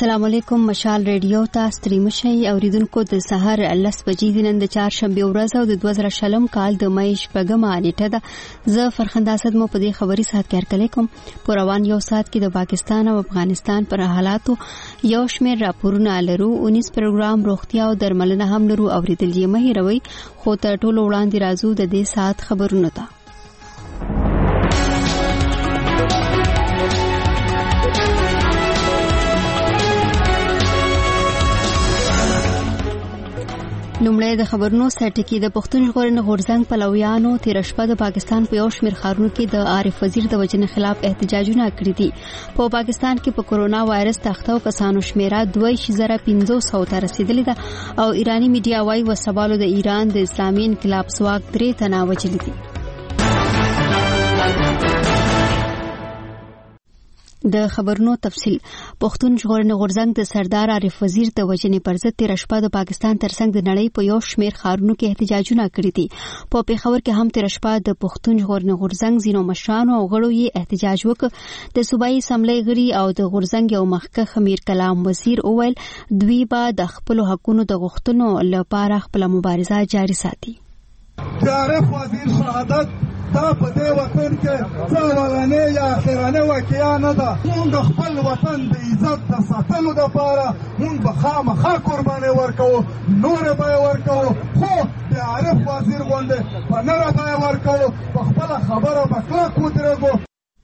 السلام علیکم. مشال ریډیو ته ستړي مشئ اوریدونکو. د سحر 10 بجې د نن د چهارشنبه ورځ او د 2020 کال د مې شپږمه نیټه ده. زه فرخنده اسد مو په دې خبري سات کې هرکلی کوم. په روان یو سات کې د پاکستان او افغانستان پر حالاتو یو شمېر راپورونه لرو. 19 پروګرام روغتیا او درملنه هم لرو. اوریدل یې مه هېروئ. خو تر ټولو وړاندې راځو د دې سات خبرونو ته. لومړی د خبرونو سرټکی. د پښتون ژغورنې غورځنګ پلویانو تیر شپه د پاکستان په یو شمېر ښارونو کې د عارف وزیر د وژنې خلاف احتجاجونه کړي دي. په پاکستان کې په کورونا وایرس تختو کسانو شمیره 2500 ته رسیدلې ده او ایرانی میډیا وايي وسوالو د ایران د اسلامي انقلاب ځواک 3 تنه وژلي دي. د خبرونو تفصیل. پښتون ژغورنې غورځنګ د سردار عارف وزیر د وژنې پر ضد تیر شپه د پاکستان ترڅنګ د نړۍ په یو شمېر ښارونو کې احتجاجونه کړي دي. په پیښور کې هم تیر شپه د پښتون ژغورنې غورځنګ ځینو مشرانو او غړو یې احتجاج وکړ. د صوبایي اسمبلی غړي او د غورځنګ یو مخکښ امیر کلام وزیر وویل دوی به د خپل حقونو د غوښتنو لپاره خپل مبارزه جاري ساتي. عارف وزیر شهادت دا په دې وطن کې څلورنې یا اخرنې واقعیا نه ده. موږ خپل وطن د عزت د ساتلو لپاره موږ به خامخا قرباني ورکوو. نور به ورکوو خو د عارف وزیر غوندې په نره به ورکوو. په خپله خبره به کلک ودرېږو.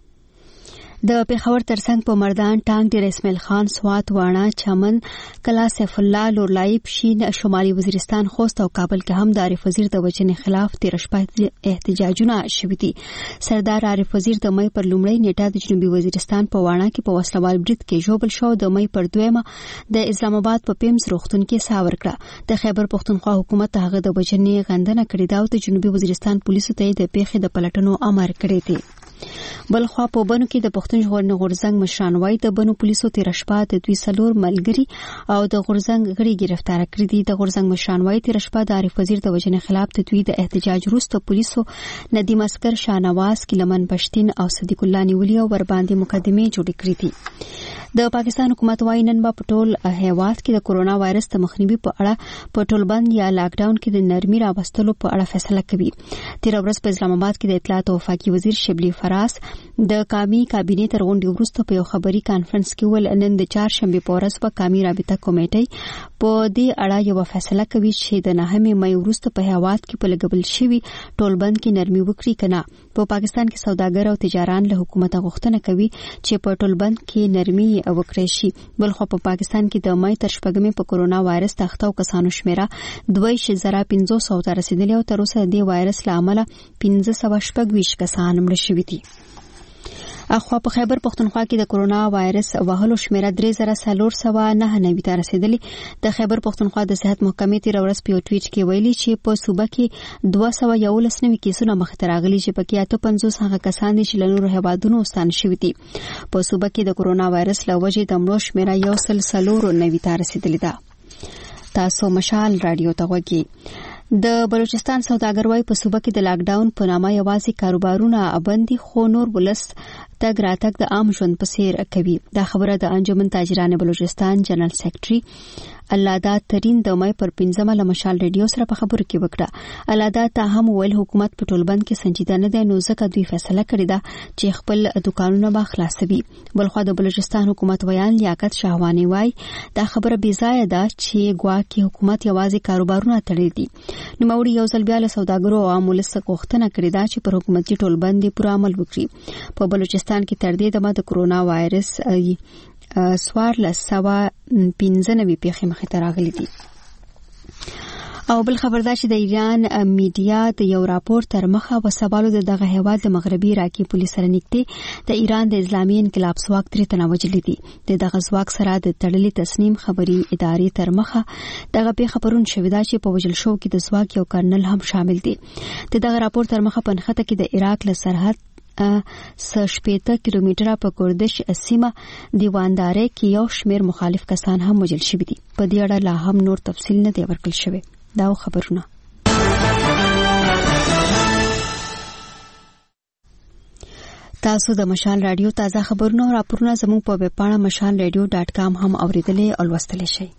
د پیښور ترڅنګ په مردان، ټانک، ډیر اسماعیل خان، سوات، واڼه، چمن، کلا سیف الله، لورلای، پشین، شمالي وزیرستان، خوست او کابل کې هم د عارف وزیر د وژنې خلاف تیر شپه احتجاجونه شوي دي. سردار عارف وزیر د مې پر لومړۍ نیټه د جنوبي وزیرستان په واڼه کې په وسلوال برید کې ژوبل شو. د مې پر دویمه د اسلام آباد په پیمز روغتون کې ساه ورکړه. د خیبر پښتونخوا حکومت هغه د وژنې غندنه کړې ده او د جنوبي وزیرستان پولیسو ته د پیښې د پلټنو امر کړی دی. بلخوا په بنو کې د پښتون ژغورنې غورځنګ مشران وايي د بنو پولیسو تیر شپه د دوی څلور ملګري او د غورځنګ غړي گرفتار کړي دي. د غورځنګ مشران وايي تیر شپه د عارف وزیر د وژنې خلاف د دوی د احتجاج وروسته پولیسو ندیم اسکر، شاهنواز، کلمن پښتين او صدیق الله نیولي او ور باندې مقدمې جوړې کړې دي. د پاکستان حکومت وايي نن په ټول هیواد کې د کورونا وایرس د مخنیوي په اړه په ټولبند یا لاک ډاون کې د نرمي راوستلو په اړه فیصله کوي. تیر ورځ په اسلام آباد کې د اطلاعات او وفاقي وزیر شبلی فراس د قومي کابینې تر غونډې وروسته په یو خبري کانفرنس کې ول نن د چهارشنبه په ورځ په قومي رابطه کمیټې په دې اړه یو فیصله کوي چې د 9 مې وروسته په هیواد کې په لګبل شوی ټولبند کې نرمي وکړي کنه. په پاکستان کې سوداګر او تجاران له حکومت غوښتنه کوي چې په ټولبند کې نرمي وکړي شي. بلخو په پاکستان کې د مې تر شپږمې په کورونا وایرس تختو کسانو شمیره 2500 ته رسیدلې او تر اوسه د وایرس له امله 1526 کسان مړ شوي دي. اخوا په خیبر پښتونخوا کې د کورونا وایرس وهلو شمیره 3499 ته رسیدلې. د خیبر پښتونخوا د صحت محکمې تیر ورځ په ټویټ کې ویلي چې په صوبه کې 211 نوي کیسونه مخ ته راغلي چې پکې 58 هغه کسان دي چې له نورو هیوادونو ستانه شوي دي. په صوبه کې د کورونا وایرس له وجې د مړو شمیره 194 ته رسیدلې ده. تاسو مشال رادیو ته غوږی. د بلوچستان سوداګر وايي په صوبه کې د لاک ډاون په نامه یوازې کاروبارونه بندي خو نور ولس تګ راتګ د عام ژوند په څیر کوي. دا خبره د انجمن تاجران بلوچستان جنرال سیکرټري الله ترين د مې پر 15 له مشال ریډیو سره په خبرو کې وکړه. الله ته هم ویل حکومت په ټولبند کې سنجیده نه دی نو ځکه دوی فیصله کړې ده چې خپل دکانونه به خلاصوي. بلخو د بلوچستان حکومت ویان لیاقت شاهوانی وايي دا خبره بې ځای ده چې ګواکې حکومت یوازې کاروبارونه تړي دي. نو موري یو ځل بیا له سوداګرو او عامو لسه غوښتنه کړې ده چې پر حکومتي ټولبند پوره عمل وکړي. په بلوچستان کې تر دې دمه د کورونا وایرس 1495 پیښې مخې ته راغلي دي. او بل خبردار چې د ایران میډیا د یو راپور تر مخه وسوالو دغه هیواد د مغربي عراقي پولیس سره نږدې د ایران د اسلامي انقلاب ځواک 3 تنه وژلي دي. دغه ځواک سره د تړلې تصنیم خبري ادارې تر مخه دغه پیښه پرون شوې ده چې په وژل شو کې د ځواک یو کرنل هم شامل دي. دغه راپور تر مخه په نخته کې د عراق له سرحد 160 کیلومتره په کوردش سیمه دیوانداري کې یو شمېر مخالف کسان هم وژل شوي دي. په دې اړه لا هم نور تفصیل نه دی ورکړل شوی. دا خبرونه تاسو د مشال رادیو تازه خبرونه او راپورونه زموږ په ویب پاڼه mashalradio.com هم اوریدلې او لوستلی شئ.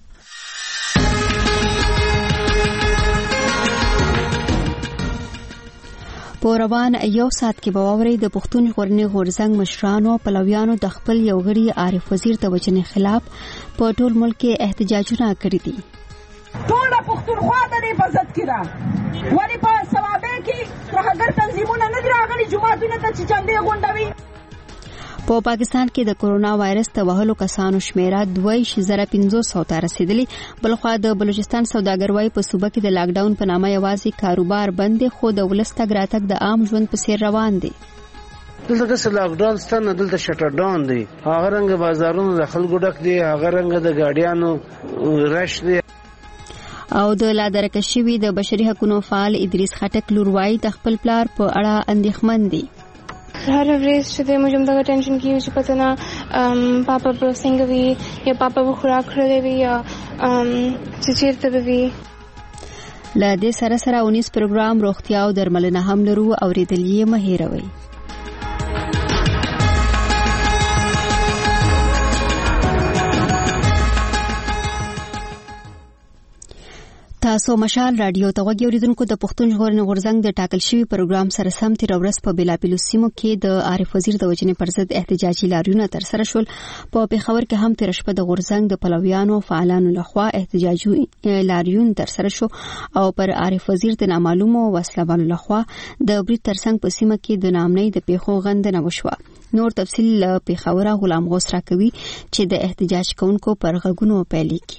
په روان یو ساعت کې به واورئ د پښتون ژغورنې غورځنګ مشرانو او پلویانو د خپل یو غړي عارف وزیر د وژنې خلاف په ټول ملک کې احتجاجونه کړي دي. ټول پښتونخوا د دې په ضد کې ده، ولې په ثوابه کې ترهګر تنظیمونه نه دي راغلي جوماتونه ته چې چندې غونډوي. په پاکستان کې د کورونا وایرس ته وهلو کسانو شمیره 2500 ته رسیدلی. بلخوا د بلوچستان سوداګر وای په صوبه کې د لاک ډاون په نامه یوازې کاروبار بند دی، خو د ولس تګ راتګ د عام ژوند په څیر روان دی. دلته که لاک ډاون ستنه دلته شټر ډاون دی، هغه رنګ بازارونو د خلکو ډک دی، هغه رنګ د ګاډیانو رش دی. او د لادرکه شوی د بشري حقوقو فعال ادریس خټک لور وای د خپل پلار په اړه اندېښمن دي. هر ورځ چې موږ دغه ټینشن کیږي چې پته نه پاپا په څنګه وي یا پاپا به خوراک کړی وي یا چې چیرته به وي. له دې سره سره 19 پروګرام روغتیا او درملنه هم لرو، اوریدل یې مه هېروئ. تاسو مشال رادیو ته غوږی اوریدونکو د پښتون ژغورنې غورځنګ د ټاکل شوی پروګرام سره سم تیر ورځ په بیلابیلو سیمو کې د عارف وزیر د وژنې پر ضد احتجاجي لاریونونه ترسره شول. په پیښور کې هم تیر شپه د غورځنګ د پلویانو فعالانو لخوا احتجاجي لاریون ترسره شو او پر عارف وزیر د نامعلومو وسلوالو لخوا د برید ترڅنګ په سیمه کې د نامنۍ د پیښو غندنه وشوه. نور تفصیل پیښور غلام غوث راکوي چې د احتجاج کوونکو پر غږونو پیلي کی.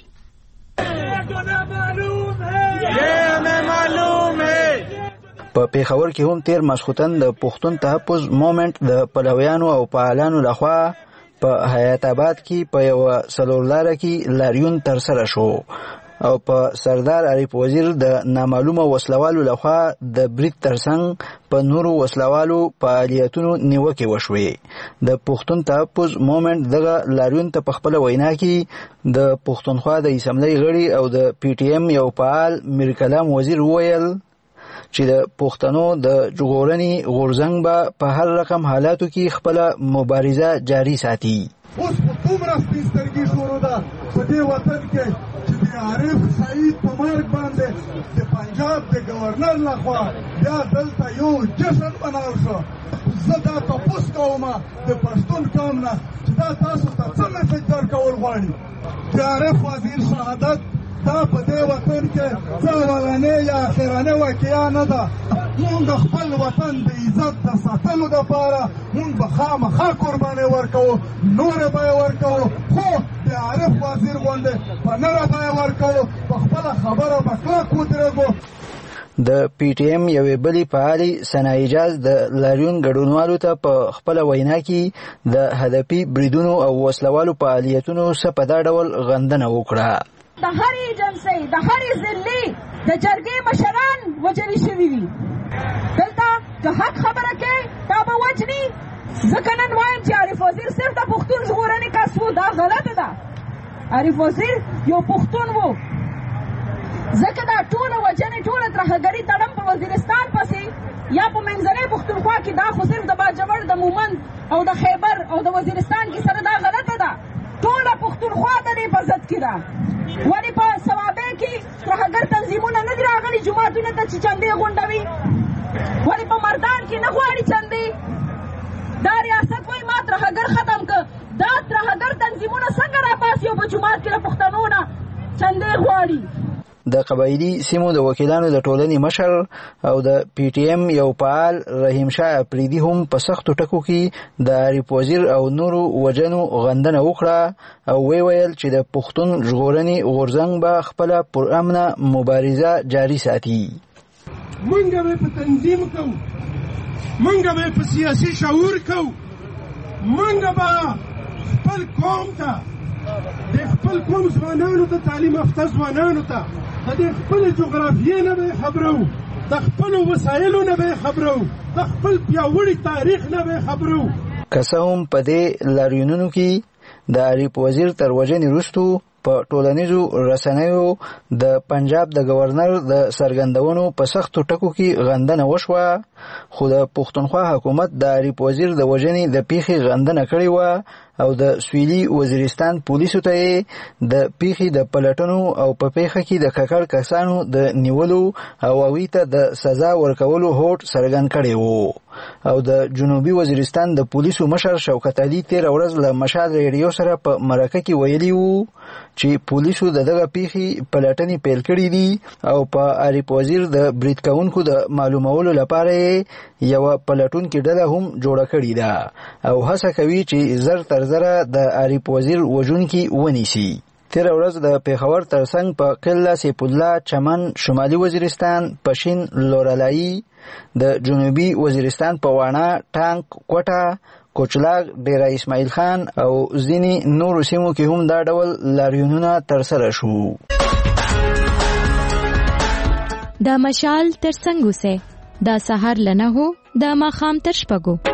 په پیښور کې هم تیر ماسخوتن د پښتون تحفظ موومېنټ د پلویانو او فعالانو لخوا په حیات آباد کې په یو سلولاره کې لاریون ترسره شو او په سردار عارف وزیر د نامعلومه وسلوالو لخوا د برید ترڅنګ په نورو وسلوالو فعالیتونو نیوکې وشوې. د پښتون تحفظ موومېنټ دغه لاریون ته په خپل وینا کې د پښتونخوا د اسمبلی غړي او د پی ټی ایم یو فعال میر کلام وزیر وویل چې د پښتنو د ژغورنې غورځنګ به په هر رقم حالاتو کې خپل مبارزه جاری ساتي. اوس په دومره سپېڅلګي شروع ده په دې وطن کې چې د عارف سعید په مرګ باندې د پنجاب د گورنر لخوا بیا دلته یو جشن مناو شو. زه دا تپوس کوم د پښتون قوم نه چې دا تاسو ته څه میسج درکول غواړي. د عارف وزیر شهادت دا په دې وطن کې څه اولنۍ یا اخرنۍ واقعه نه ده. مونږ د خپل وطن د عزت د ساتلو دپاره مونږ به خامخا قربانۍ ورکوو، نورې به یې ورکوو، خو د عارف وزیر غوندې په نره به یې ورکوو، په خپله خبره به کلک ودرېږو. د پی ټی ایم یوې بلې فعالې ثنا اجاز د لاریون ګډونوالو ته په خپله وینا کې د هدفي بریدونو او وسلوالو فعالیتونو څه په دا ډول غندنه وکړه. د هرې ایجنسۍ د هرې ضلعې د جرګې مشران وژلي شوي وي. دلته که حق خبره کوي دا به وجني. ځکه نن وایم چې عارف وزیر صرف د پښتون ژغورنې کس و، دا غلطه ده. عارف وزیر یو پښتون و، ځکه دا ټوله وجنې ټوله ترهګري تړم په وزیرستان پسې یا په منځنۍ پښتونخوا کې دا خو صرف د باجوړ د مومند او د خیبر او د وزیرستان کې سره دا غلطه ده. ټوله پښتونخوا د دې په ضد کې ده، ولې په ثوابه کې ترهګر تنظیمونه نه دي راغلي جوماتونه ته چې چندې غونډوي، ولې په مردان کې نه غواړي چندې. دا ریاست وایي ما ترهګر ختم که، دا ترهګر تنظیمونه څنګه راپاسي او په جومات کې له پښتنو نه چندې غواړي. د قبایلي سیمو د وکیلانو د ټولنې مشر او د پی ټی ایم یو فعال رحیم شاه اپریدي هم په سختو ټکو کې د عارف وزیر او نورو وجنو غندنه وکړه او ویل چې د پښتون ژغورنې غورځنګ به خپله پرامنه مبارزه جاري ساتي. موږ به په تنظیم کوو، موږ به په سیاسي شعور کوو، موږ به خپل قوم ته د خپل قوم ځوانانو ته تعلیم یافته ځوانانو ته د خپل جغرافیې نه به خبرو، د خپل وسایلو نه به خبرو، د خپل پیاوړي تاریخ نه به خبرو. که څه هم په دې لاریونونو کې د عارف وزیر تر وژنې وروستو په ټولنیزو رسنیو د پنجاب د گورنر د څرګندونو په سختو ټکو کې غندنه وشوه، خو د پښتونخوا حکومت د عارف وزیر د وژنې د پیښې غندنه کړې وه او د سویلي وزیرستان پولیسو ته د پیښې د پلټنو او په پیښه کې د ککړ کسانو د نیولو او هغوی ته د سزا ورکولو هوډ څرګند کړی و. او د جنوبي وزیرستان د پولیسو مشر شوکت علي تېره ورځ له مشال ریډیو سره په مرکه کې ویلي وو چې پولیسو د دغه پیښې پلټنې پیل کړي دي او په عارف وزیر د برید کوونکو د معلومولو لپاره یوه پلټونکې ډله هم جوړه کړې ده او هڅه کوي چې زر تر زره د عارف وزیر وژونکي ونیسي. تېره ورځ د پېښور ترڅنګ په قله سیف الله چمن شمالي وزیرستان پشین لورلایي د جنوبي وزیرستان په واڼه ټانک کوټه کوچلاګ ډیره اسماعیل خان او ځینې نورو سیمو کې هم دا ډول لاریونونه ترسره شو. د مشال ترڅنګ اوسئ د سهار له 9 د ماښام تر 6.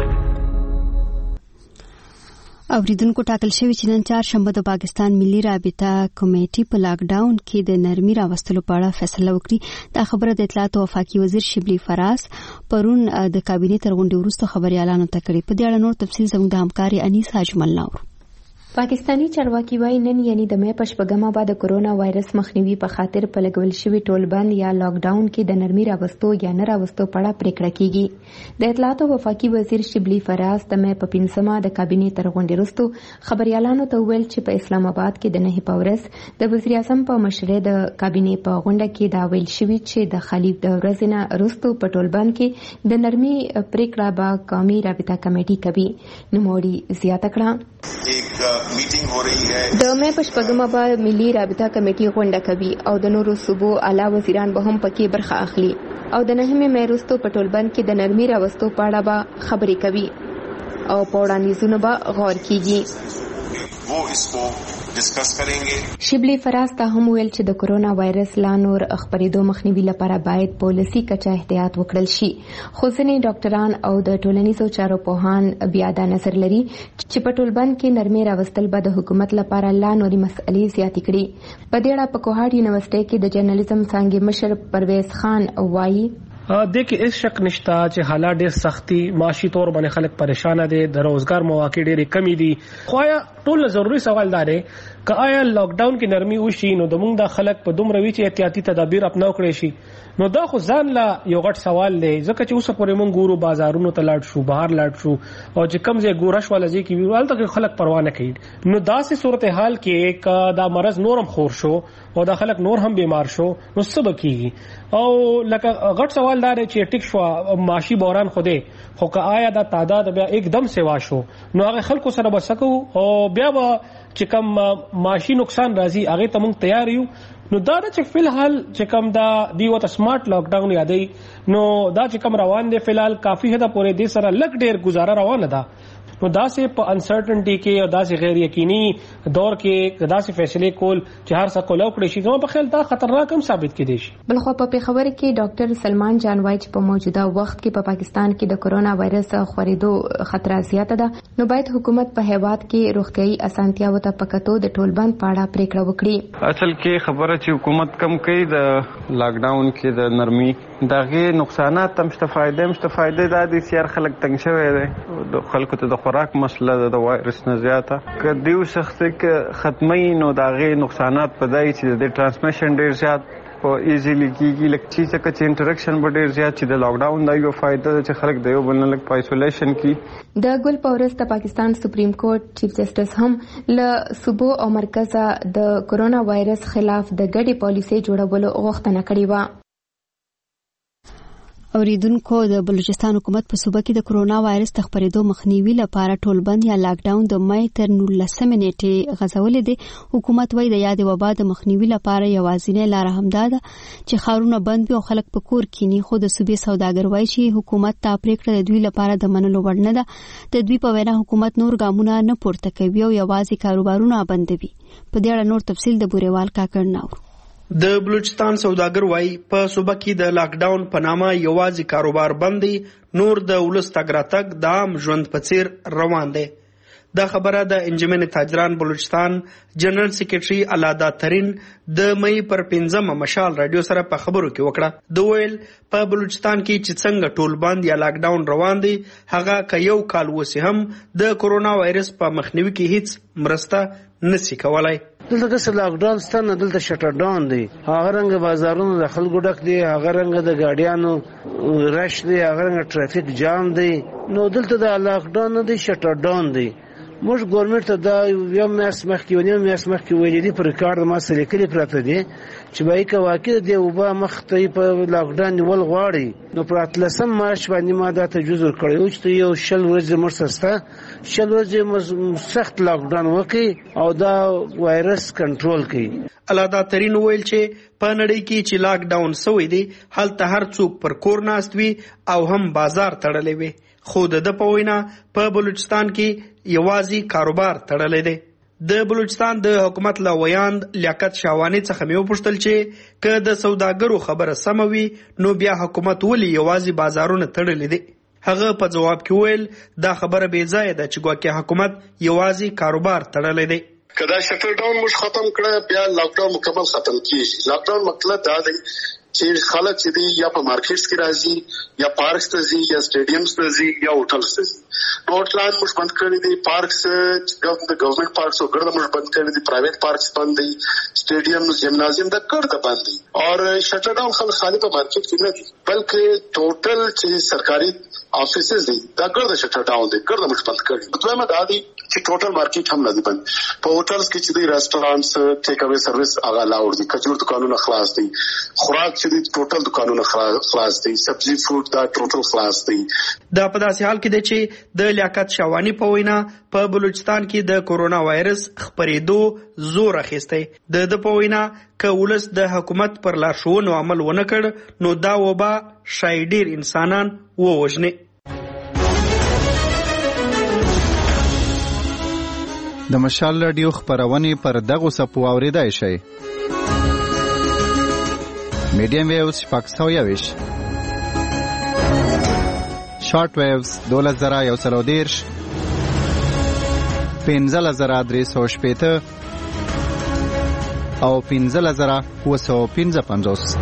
اوریدونکو ټاکل شوی چې نن چهارشنبه د پاکستان ملي رابطه کمیټې په لاک ډاون کې د نرمي راوستلو په اړه فیصله وکړي. دا خبره د اطلاعات او وفاقي وزیر شبلی فراس پرون د کابینې تر غونډې وروسته خبريالانو ته کړي. په دې اړه نور تفصیل زموږ د همکاري انیس اجمل نور. پاکستانی چارواکي وايي نن یعنی د مې په 8 بعد کرونا وایرس مخنیوي په خاطر په لګول شوی ټول بند یا لاک ډاون کې د نرمي راوستو یا نه راوستو په اړه پریکړه کیږي. د اطلاعات او وفاقي وزیر شبلی فراس د مې په 15 د کابینې تر غونډې وروسته خبريالانو ته ویل چې په اسلام آباد کې د 9 په ورځ د وزیر اعظم په مشرۍ د کابینې په غونډه کې دا ویل شوی چې د خلیف د ورځې نه وروسته په ټول بند کې د نرمي پریکړه به قومي رابطه کمیټه کوي. نوموړي زیاته کړه د مې په 8 بعد ملي رابطه کمیټه غونډه کوي او د نورو صوبو اعلی وزیران به هم پکې برخه اخلي او د 9 مې وروسته په ټول بند کې د نرمي راوستو په اړه به خبرې کوي او په وړاندیزونو به غور کیږي. वो इसको डिस्कस करेंगे. شبلی فراس ته هم ویل چې د کرونا وایرس لا نور خپرېدو مخنیوي لپاره باید پالیسي کچه احتیاط وکړل شي. خو ځینې ډاکټران او د ټولنیزو چارو پوهان بیا دا نظر لري چې په ټول بند کې نرمي راوستل به د حکومت لپاره لا نوري مسئلې زیاتې کړي. په دې اړه په کوهاټ یونیورسيټي کې د جرنالیزم څانګې مشر پرویز خان وایي देखिए इस शक निश्ता چې حالات ډېر سختي معاشي تور باندې خلک پریشان دي د روزګار مواقع ډېرې کمی دي. خو ټول ضروري سوال دا دی که آیا لاک ډاون کې نرمي وشي نو د موږ د خلک په دومره وی چې احتیاطي تدابیر اپناو کړی شي نو دا خو ځان لا یو غټ سوال دی ځکه چې اوس پورې موږ ګورو بازارونو ته لاړ شو بهر لاړ شو او چې کم ځای ګورش ولا ځای کې ویوال ته خلک پروا نه کوي. نو داسې صورتحال کې که دا مرض نورم خور شو او دا خلک نور هم بیمار شو نو څه به کیږي او لکه غټ سوال دا دی چې ټیک شو معاشي بحران خوده خو که آیا دا تعداد بیا एकदम سیوا شو نو هغه خلکو سره بسکو او بیا به چې کم معاشي نقصان راځي هغه ته موږ تیار یو. نو دا چې فلحال چې کم دا دیو ته سمارټ لاک ډاون یادې نو دا چې کم روان دي فلحال کافی حد پورې دې سره لګ ډیر گزاره روانه ده. نو دا سه په انسرټنټی کې او دا سه غیر یقیني دور کې دا سه فیصله کول چې هر څه کولو کړی شي نو په خیال دا خطرناک هم ثابت کېدی شي. بلخو په پیښور کې ډاکټر سلمان جان وایي چې په موجوده وخت کې په پاکستان کې د کرونا وایرس خورېدو خطر زیات ده نو باید حکومت په هیواد کې روغتيایي اسانتیاو ته پکتو د ټول بند پاړه پریکړه وکړي. اصل کې خبره چې حکومت کم کوي د لاک ډاون کې د نرمي دغه نقصانات هم مستفاده دا دي چې خلک تنګ شوی دی د خلکو ته د خوراک مسله د وایرس نه زیاته که دیو شخص کې ختمي نو دغه نقصانات پدای چې د ټرانسمیشن ډیر زیات او ایزیلی کیږي لکه چې انټریکشن به ډیر زیات چې د لاک ډاون دا یو فائدہ ده چې خلک د یو بل نه لګ په آیسولیشن کې د ګل پاورس ته پاکستان سپریم کورټ چیف جسټس هم له صوبو او مرکز د کرونا وایرس خلاف د ګډي پالیسي جوړولو غوښتنه کړې و. اوریدونکو د بلوچستان حکومت په صوبه کې د کرونا وایرس د خپرېدو مخنیوي لپاره ټول بند یا لاک ډاون د مې تر 19 نیټې غځولې دي. حکومت وايي د یاد وبا د مخنیوي لپاره یوازینی لار همدا ده چې ښارونه بند وي او خلک په کور کینی. خو د صوبې سوداګر وايي چې حکومت ته پریکړه د دوی لپاره د منلو وړ نه ده. د دوی په وینا حکومت نور ګامونه نه پورته کوي او یوازې کاروبارونه بندوي. په دې اړه نور تفصیل د بوریوال کاکړ ناور. د بلوچستان سوداګر وايي په صوبه کې د لاک ډاون په نامه یوازې کاروبار بند دی نور د ولس تګ راتګ د عام ژوند په څیر روان دی. دا خبره د انجمن تاجران بلوچستان جنرال سیکریټري الادا ترین د مې پر 15 مشال رادیو سره په خبرو کې وکړه. د ویل په بلوچستان کې چې څنګه ټول بند یا لاک ډاون روان دي هغه که یو کال وسی هم د کورونا وایرس په مخنیوي کې هیڅ مرسته نسی کولای. دلته که لاک ډاون ستنه دلته شټر ډاون دی، هغه رنګ بازارونو د خلکو ډک دی، هغه رنګ د ګاډیانو رش دی، هغه رنګ ټرافیک جام دی. نو دلته د لاک ډاون نه دی شټر ډاون دی. موږ ګورنمنت ته دا یو میاشت مخکې یو نیم میاشت مخکې ویلي دي، په ریکارډ ما سره لیکلي پراته دي چې به که واقع د وبا مخ ته په لاکډاون نیول غواړي نو په 18 مارچ باندې ما دا تجویز ورکړی و چې یو 100 ورځې موږ سره شته 100 ورځې سخت لاکډاون وکړي او دا وایرس کنټرول کړي. الادا ترین ویل چې په نړۍ کې چې لاک ډاون سوی دی هلته هر څوک پر کور ناست وي او هم بازار تړلی وي، خو د په وینا په بلوچستان کې یوازې کاروبار تړلی دی. د بلوچستان د حکومت له ویاند لیاقت شاوانی څخه مې وپوښتل چې که د سوداګرو خبره سمه وي نو بیا حکومت ولې یوازې بازارونه تړلی دی. هغه په جواب کې ویل دا خبره بې ځایه ده چې ګواکې حکومت یوازې کاروبار تړلی دی. که دا شټر ډاون موږ ختم کړه بیا لاک ډاون مکمل ختم کیږي. لاک ډاون مطلب دا دی چې خلک چې دی یا په مارکیټس کې راځي یا پارکس ته ځي یا سټیډیمز ته ځي یا هوټلز ته ځي. هوټلان موږ بند کړی دي، پارکس د ګورنمنت پارکس او ګرد موږ بند کړی دي، پرایویټ پارکس بند دي، سټیډیمز جمنازیم د ګرد بند دي. اور شټر ډاون خلک خالی په مارکیټ کې نه دي بلکې ټوټل چې سرکاري آفیسز دي دا ګرد شټر ډاون دي، ګرد موږ بند کړی. مطلب دا دی چې ټوټل مارکیټ هم نه دی بند. په هوټلز کې چې دی ریسټورانټس ټیک اوې سرویس هغه لاور دي، کجور دکانونه خلاص دي، خوراک چې دی ټوټل دکانونه خلاص دي، سبزی فروټ دا ټوټل خلاص دي. دا په داسې حال کې دی چې د لیاقت شاوانی په وینا په بلوچستان کې د کورونا وایرس خپرېدو زور اخیستی. د په وینا که ولس د حکومت پر لارښوونو عمل ونه کړ نو دا وبا شاید ډېر انسانان ووژني. د مشال رادیو خپرونې پر دغو څپو اورېدای شئ. میډیم ویوز 621، شارټ ویوز 12130، 15350 او 15750.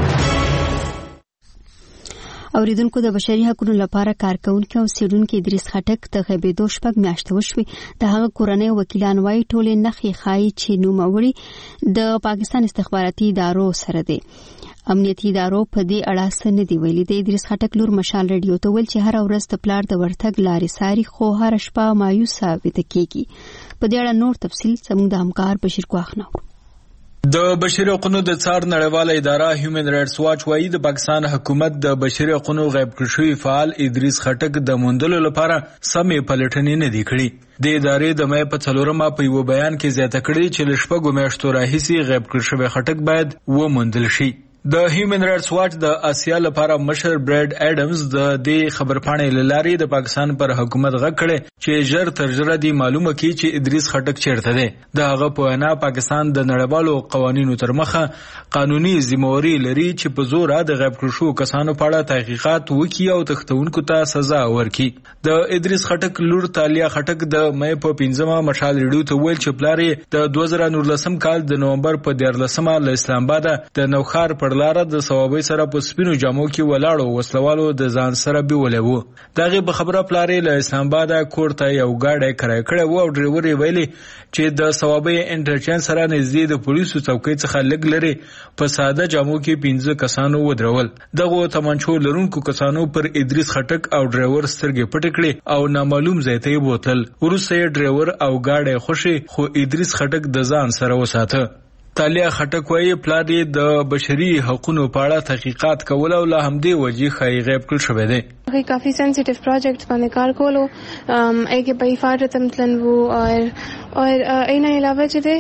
اوریدونکو د بشري حقوقو لپاره کارکونکو او سیډونکو ادریس خټک د غیبېدو شپږ میاشتې وشوي. د هغه کورنۍ وکیلان وايي ټولې نښې ښایي چې نوموړي د پاکستان استخباراتي ادارو سره دي. امنیتي ادارو په دې اړه څه نه دی ویلي. د ادریس خټک لور مشال رادیو ته ویل چې هر ورځ د پلار د ورتګ لارې ساري خو هر شپه مایوسه ویده کېږي. په دې اړه نور تفصیل زموږ د همکار بشیر ګواخ نو. د بشري حقوقو د څار نړیواله اداره هیومن رائټس واچ وايي د پاکستان حکومت د بشري حقوقو غیب کړی شوی فعال ادریس خټک د موندلو لپاره سمې پلټنې نه دي کړې. د ادارې د مې په 4 په یو بیان کې زیاته کړی چې ل شپږو میاشتو راهیسې غیب کړی شوی خټک باید وموندل شي. د هیومن رائټس واچ د آسیا لپاره مشر براد اډمز د دې خبرپاڼې لاري د پاکستان پر حکومت غږ کړي چې ژر تر ژره دی معلومه کړي چې ادریس خټک چیرته دی. د هغه په وینا پاکستان د نړیوالو قوانینو تر مخه قانوني ذمہواری لري چې په زور د غیب کړو شو کسانو په اړه تحقیقات وکړي او تختونکو ته سزا ورکړي. د ادریس خټک لور تالیا خټک د مې په 15 مشال ریډیو ته ویل چې پلار د 2019 کال د نومبر په 14 ل اسلام آباد د نوخار پر لاره د ثوابي سره په سپینو جامو کې ولاړو وسلوالو د ځان سره بیولې وو. دغه په خبره پلارې له اسلام آباد کور ته یو گاډی کرای کړی وو او ډرایور یې ویلي چې د ثوابي انټرچینج سره نږدې د پولیسو چوکۍ څخه لږ لري په ساده جامو کې 15 کسانو ودرول. دغه تمنچو لرونکو کسانو پر ادریس خټک او ډرایور سترګې پټې کړې او نامعلوم ځای ته بوتل. وروسته یې ډرایور او گاډی خوشي خو ادریس خټک د ځان سره وساته. تالیا خټک وايي پلار یې د بشري حقوقو په اړه تحقیقات کول او له همدې وجې خای غیب کړل شوی دی. هغه کافي سنسټیو پروجیکټ باندې کار کولو ایګه په حفاظت تمتلن وو او اینا علاوه چې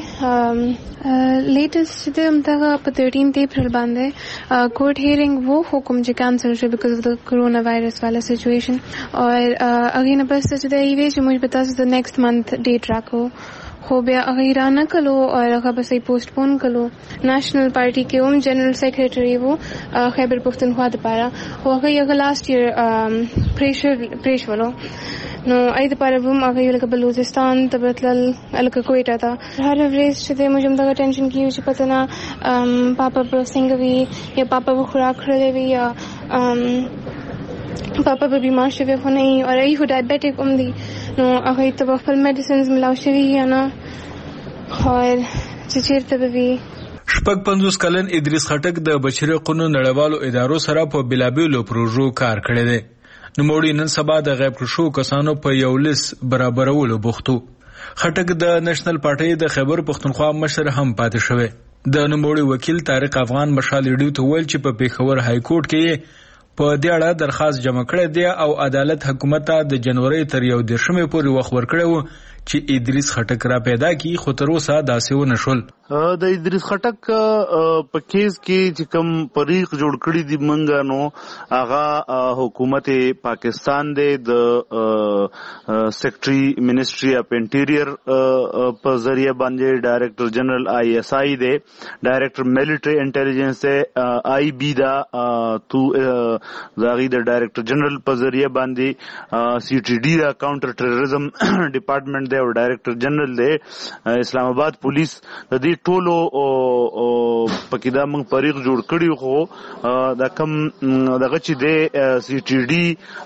دی لیټیسټ چې همدغه په 13 اپریل باندې کورټ هیرینګ وو حکم چې کینسل شو بیکاز اف د کورونا وایرس والا سچویشن او هغه نه بس چې دی وی چې موږ په تاسو د نیکسټ منث ډیټ راکو خو بیا هغه ایران کلو او هغه بس یې پوسټپون کلو. نېشنل پارټي کې هم جنرال سیکریټري وو خیبر پختونخوا لپاره خو هغه لاست ایئر پریشر ولو نو اې د پاره هم هغه لکه بلوچستان ته بتل لکه کویټا ته هر ورځ چې موږ هم دا ټینشن کیو چې پته نه پاپا په څنګه وی یا پاپا په خوراک خوري وی یا پاپا به بیمار شوی خو نه او ای هو ډایبټیک هم دی نو هغه ته خپل میډیسنز ملاو شوی یا نه خو چې چیرته به وی شپږ 50 کلن ادریس خټک د بشري حقوقو نړیوالو ادارو سره په بلابلو پروژو کار کړی دی. نوموړي نن سبا د غیب شو کسانو په یو لیس برابرولو بوختو. خټک د نېشنل پارټي د خیبر پښتونخوا مشر هم پاتې شوی. د نوموړي وکیل طارق افغان مشال ریډیو ته ویل چې په پیښور های کورټ کې په دې اړه درخواست جمع کړی دی او عدالت حکومت ته د جنوري تر 1 پورې وخت ورکړی و چې ادریس خټک را پیدا کی خو تر اوسه داسې و نشول. د ادریس خټک په کیس کې چې کوم فریق جوړ کړی دی منګه نو هغه حکومت پاکستان د سیکریټري منسټري اف انټیریر په ذریعہ باندې ډایریکټر جنرال ISI دی ډایریکټر ملټری انټيليجنس IB دا تو داغي د ډایریکټر جنرال په ذریعہ باندې CTD دا کاونټر ټیرریزم ډپارټمنټ دی او ډایریکټر جنرال دی اسلام آباد پولیس د دې ټولو پکې دا موږ فریق جوړ کړی خو دا کم دغه چې دی CTD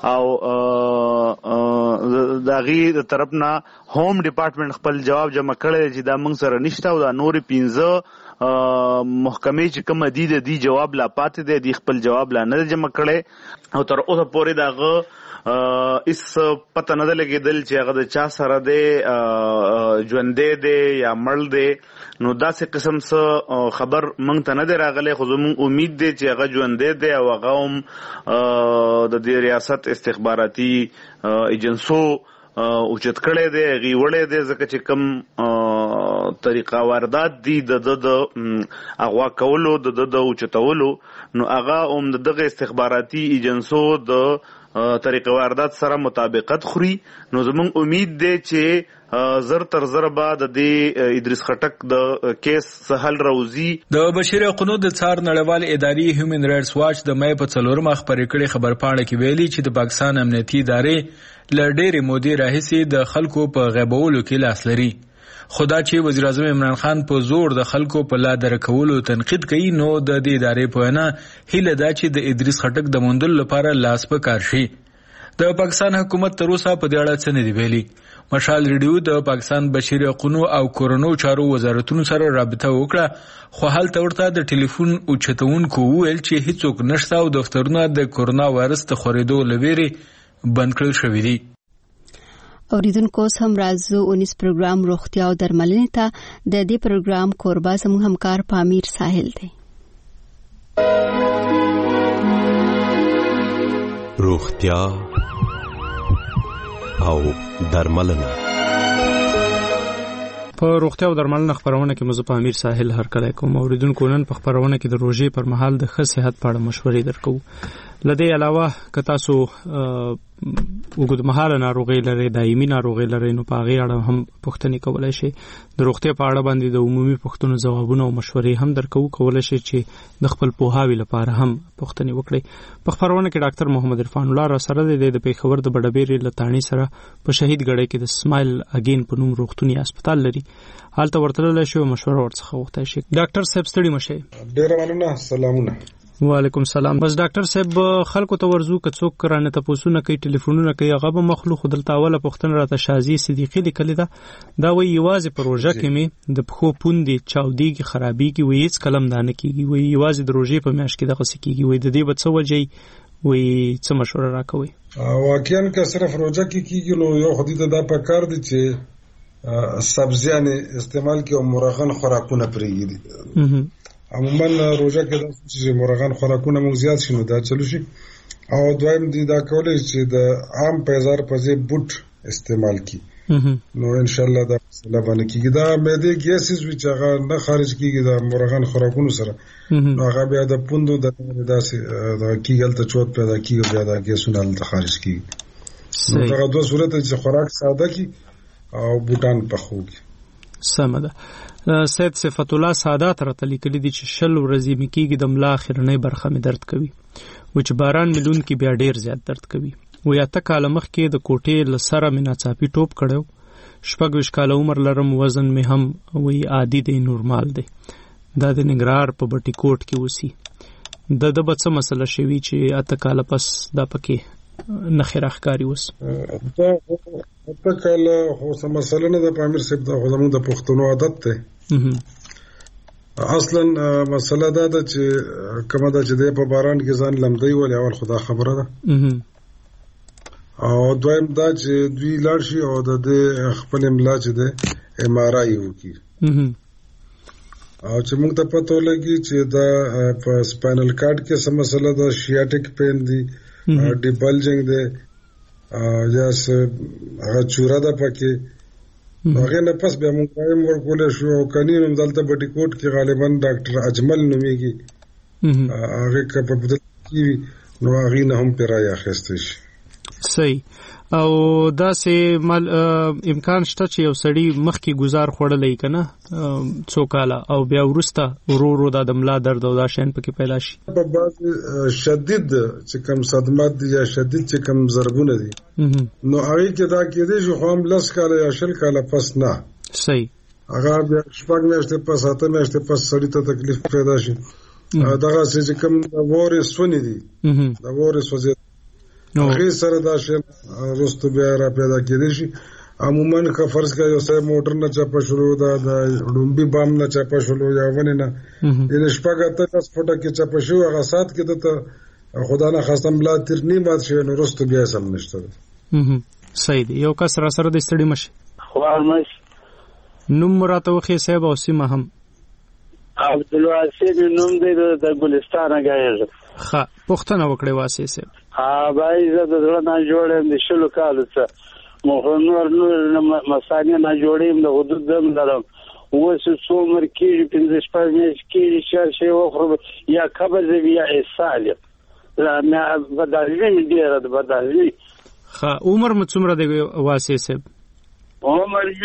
او داغي د طرف نه هوم ډپارټمنټ خپل جواب جمع کړی چې دا موږ سره نشته او دا نور 15 محکمې چې کوم دی جواب لا پاتې دی دی خپل جواب لا نه جمع کړي او تر اوسه پورې داغه اس پته نه لګیدل چې هغه د چا سره دی ژوندې دی یا مړ دی نو داسې قسم څه خبر مونږ ته نه دی راغلی خو زموږ امید دی چې هغه ژوندې دی او هغه هم د دې ریاست استخباراتي ایجنسو اوچت کړی دی هغې وړی دی ځکه چې کوم طریقه واردات دي د اغوا کولو د اوچتولو نو هغه هم د دغه استخباراتي ایجنسو د طریقه واردات سره مطابقت خوري نو زموږ امید دی چې زر تر زر بعد د ادریس خټک د کیس سهل روزي. د بشري حقوقو د څار نړیوال ادارې هیومن رائټس واچ د مې په 4 مخ پر کړي خبر پاڼه کې ویلي چې د پاکستان امنیتي ادارې لړډېرې مودې راهیسې د خلکو په غیبولو کې لاس لري. خدا چې وزیر اعظم عمران خان په زور د خلکو په لا درکولو تنقید کوي نو د دې ادارې په وینا هیله ده چې د ادریس خټک د موندلو لپاره لاس په کار شي. د پاکستان حکومت تر اوسه په دې اړه څه نه دی ویلي. مشال ریډیو د پاکستان بشري حقوقو او کورونو چارو وزارتونو سره رابطه وکړه خو هلته ورته د ټلیفون اوچتونکو ویل چې هیڅوک نشته او دفترونه د کورونا وایرس ته خورېدو لويري بند کړل شوی دي. اوریدونکو هم راځو 19 پروګرام روغتیا او درملنې ته د دې پروګرام کوربه زموږ همکار پامیر ساحل دی. روغتیا او درملنه په روغتیا او درملنه خبرونه کې مزه پامیر ساحل هر کله کوم اوریدونکو نن په خبرونه کې د روژې پر مهال د ښه صحت په اړه مشورې درکو. لدې علاوه که تاسو وګړمهاله ناروغي لري دایمي ناروغي لري نو په هغه اړه هم پوښتنې کولای شي. د روغتیا په اړه باندې د عمومي پوښتنو ځوابونه او مشورې هم درکو کولای شي چې د خپل پوهاوي لپاره هم پوښتنې وکړي. په خبرونه کې ډاکټر محمد عرفان الله را سره د پیښور د بډبېرې لټانی سره په شهید ګړی کې د سمایل اگین په نوم روغتوني هسپتال لري. حالت ورتلل شو مشوره ورڅخه وغوښتل شي. ډاکټر صاحب ستړي مشه. ډیر مننه. سلامونه. وعلیکم سلام. بس ډاکټر صاحب خلکو ته ورزو که څوک کرانه تاسو نه کوي ټلیفونونه کوي هغه به مخلوق دلته اوله پښتنه راته شازي صدیقي لیکل دا وی یوازې پروژه کې می د پخو پوندې چاودېږي خرابېږي وی هیڅ کلم دانه کیږي وی یوازې د روژې په میاشت کې دغه سکیږي وی د دې به څه وجې وی څه مشوره راکوي. واقعا که صرف روژه کې کیږي نو یو خدای ته دا پکار دي چې سبزیان استعمال کې او مرغن خوراکونه پرېږدي. عموما روژه کې دا چې مرغان خوراکونه موږ زیات شي نو دا چلو شي او دویم دي دا کولای چې د عام پیزار په ځای بوټ استعمال کی نو ان شاء الله دا مسله باندې کیږي. دا معده ګیسز چې هغه نه خارج کیږي د مرغان خوراکونو سره نو هغه بیا د پوندو د داسې د کیګل ته چوت پیدا کیږي بیا د ګیسونه ته خارج کیږي. دا دوه صورت چې خوراک ساده کی او بوټان پخوږي. سمه ده. سید صفت الله سادات راته لیکلي دي چې 20 ورځې مې کېږي د ملا اخرنۍ برخه مې درد کوي و چې باران ملون کې بیا ډیر زیات درد کوي و یا ته کال مخکې د کوټې لسره مې ناڅاپي ټوپ کړو 26 کال عمر لرم وزن مې هم وی عادي دی نورمال دی دا د نګرار په بټي کوټ کې وسی د بڅ مسله شوی چې اته کال پس دا پکې نخره ښکاری وس اته کال خو سم مسله نه د پامیر صاحب د خدامو د پښتنو عادت ته اصلا مسله دا ده چې کومه ده چې د په باران کې ځان لمدی ولې اول خدا خبره ده او دویم دا چې دوی لاړ شي او د خپل املا چې ده ام آر آی وکړي او چې موږ ته پته ولګي چې دا په سپاینل کارډ کې سم مسله ده شیاټیک پین دی ډیبلجنګ دی یا هغه چوره ده پکې هغه نه پس بیا موږ رایم ورکول شو او کنیم دلته بټي کوټ کې غالبا ډاکټر اجمل نومیږي هغه که په بدل کې نو هغه نه هم پیرای اخیستل شي صحیح او دا سه مل امکان شته چې یو سړی مخکې گزار خوړلې کنه څو کاله او بیا ورسته ورو د دملا درد او دا شین پکې پیدا شي په بعض شدید چې کم صدمات دي یا شدید چې کم ضربونه دي نو هغه کې دا کې دي چې هم لس کاله یا شل کاله پس نه صحیح هغه بیا شپږ میاشتې پس اته میاشتې پس سړی ته تکلیف پیدا شي دغه چې کم وورې سونی دي دا وورې سوځي هغه سره دا شی رستو بیا را پیدا کېدی شي عموما که فرض کړئ یو څه موټر نه چپه شروع دا د ډومبي بام نه چپه شروع یا ونه نه د شپږ ته 10 فټه کې چپه شو هغه سات کې ته خدا نه خاصم بلا تر نیم بعد شي نو رستو بیا سم نشته صحیح دی یو کس را سره د ستړي مشه خوارمش نوم مراته وخی صاحب او سیمه هم عبدالواسي نوم دی د ګلستان غایز ها پښتنه وکړې واسي صاحب بای زه د زړه نه جوړم د شلو کالو څخه مخنور مسانې نه جوړم د حدود دم لرم اوس څو عمر کې 15 پنځه کې شهر شي وخت یا قبض یا اسال لا مې بدلې مې ډیره د بدلې ها عمر مې څومره دی واسي صاحب عمر